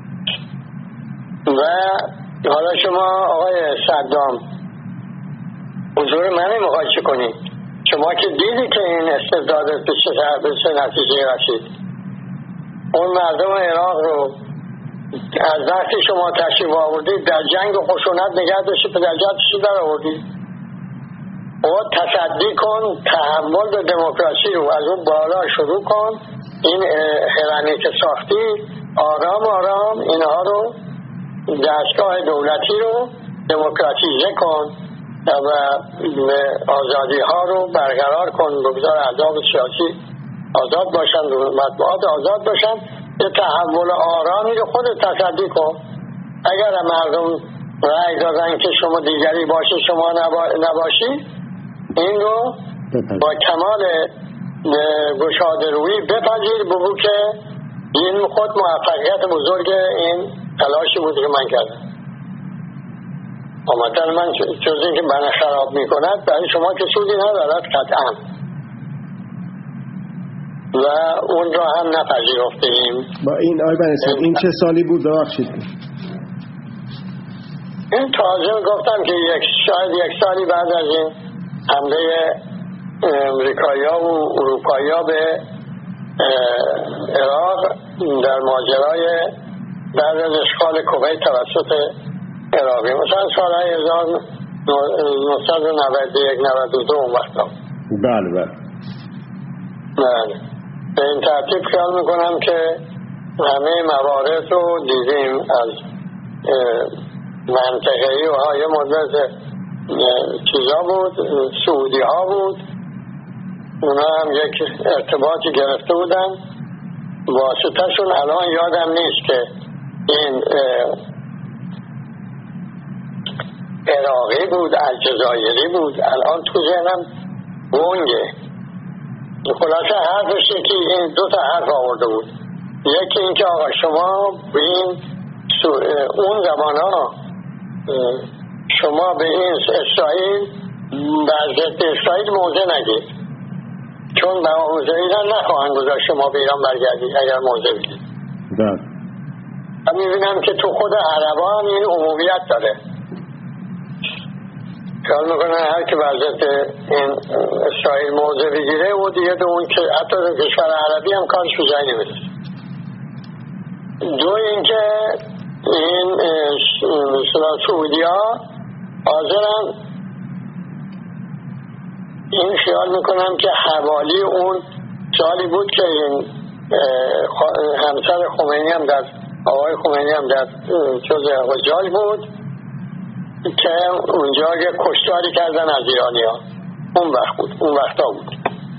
و حالا شما آقای صدام حضور منی میخواید چه کنید؟ شما که دیدی که این استبدادت به چه نتیجه رسید. اون مردم عراق رو از وقتی شما تشریف آوردید در جنگ و خشونت نگه داشتید، به درجاتشی در آوردید. و تصدی کن، تحول به دموکراسی رو از اون بالا شروع کن. این هرمی که ساختی آرام آرام اینها رو دستگاه دولتی رو دموکراتیزه کن و آزادی ها رو برقرار کن، بگذار احزاب سیاسی آزاد باشن، مطبوعات آزاد باشن. یه تحول آرامی رو خودت تصدی کن. اگر مردم رأی دادن که شما دیگری باشه شما نباشی، این رو با کمال گشاده روی بپذیر، بگو که این خود موفقیت بزرگ این تلاشی بود که من کردم. مثلا من جز این که من خراب میکند برای شما که سودی ندارد قطعا، و اون را هم نپذیرفتیم. با این آقای بنی صدر این چه سالی بود؟ ببخشید این تازه گفتم که شاید یک سالی بعد از این حمله امریکایی‌ها و اروپایی‌ها به عراق در ماجرای بعد از اشغال کویت توسط عراقی، مثلا سالهای 1991-92 اون وقتا. بله. به این ترتیب خیال میکنم که همه موارد رو دیدیم. از منطقه‌ای و های مدت چیزا بود، سعودی ها بود، اونا هم یک ارتباطی گرفته بودن واسطه شون. الان یادم نیست که این عراقی بود الجزایری بود، الان تو ذهنم گنگه. خلاصه حرفش که این دو تا حرف آورده بود. یکی این که آقا شما به این اون زمان ها شما به این اسرائیل در ضد اسرائیل موضع نگید، چون به موضع ایران نخواهند گذاشت شما به ایران برگردید اگر موضع بگید. من میبینم که تو خود عربا هم این عمومیت داره. خیال میکنه هر که وضعیت این اسرائیل موضع بگیره و دیگه به اون که حتی کشور عربی هم کارش به جایی نمیرسه. دو اینکه این سعودی ها حاضرن، این خیال میکنم که حوالی اون سالی بود که این همسر خمینی هم در آقای خمینی هم در جزء حجاج بود که اونجا یه کشتاری کردن از ایرانی ها. اون وقت بود، اون وقتا بود.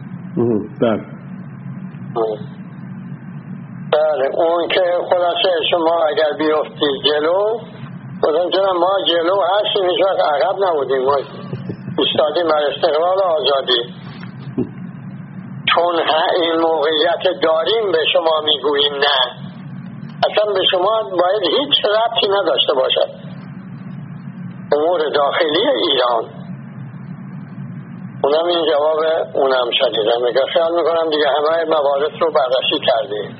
بله. اون که خلاصه شما اگر بیفتید جلو، مثلا ما جلو هستیم، هیچ وقت عقب نبودیم، ما ایستادیم بر استقلال آزادی. چون این موقعیت داریم به شما میگوییم نه، اصلا به شما باید هیچ ربطی نداشته باشد امور داخلی ایران. اونم این جواب اونم شدیدم. میگه خیال میکنم دیگه همه موارد رو بررسی کردیم.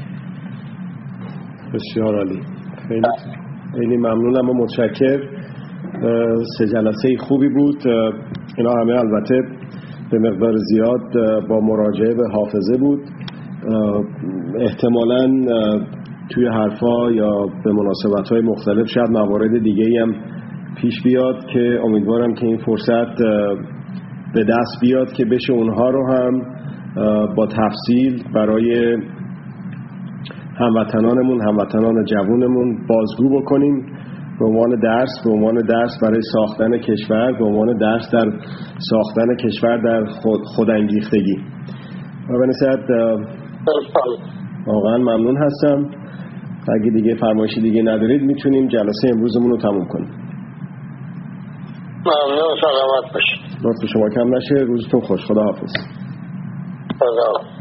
بسیار عالی، خیلی ممنونم و متشکر. سه جلسه خوبی بود. اینا همه البته به مقدار زیاد با مراجعه به حافظه بود. احتمالاً توی حرفا یا به مناسبت‌های مختلف شاید موارد دیگه‌ای هم پیش بیاد که امیدوارم که این فرصت به دست بیاد که بشه اونها رو هم با تفصیل برای هموطنانمون، هموطنان جوونمون بازگو بکنیم به عنوان درس برای ساختن کشور، به عنوان درس در ساختن کشور در خودانگیختگی. و به نسبت واقعا ممنون هستم. اگه دیگه فرمایشی دیگه ندارید میتونیم جلسه امروزمون رو تموم کنیم. ممنون، سلامت باشید. لطف شما کم نشه. روزتون خوش. خدا حافظ. خدا.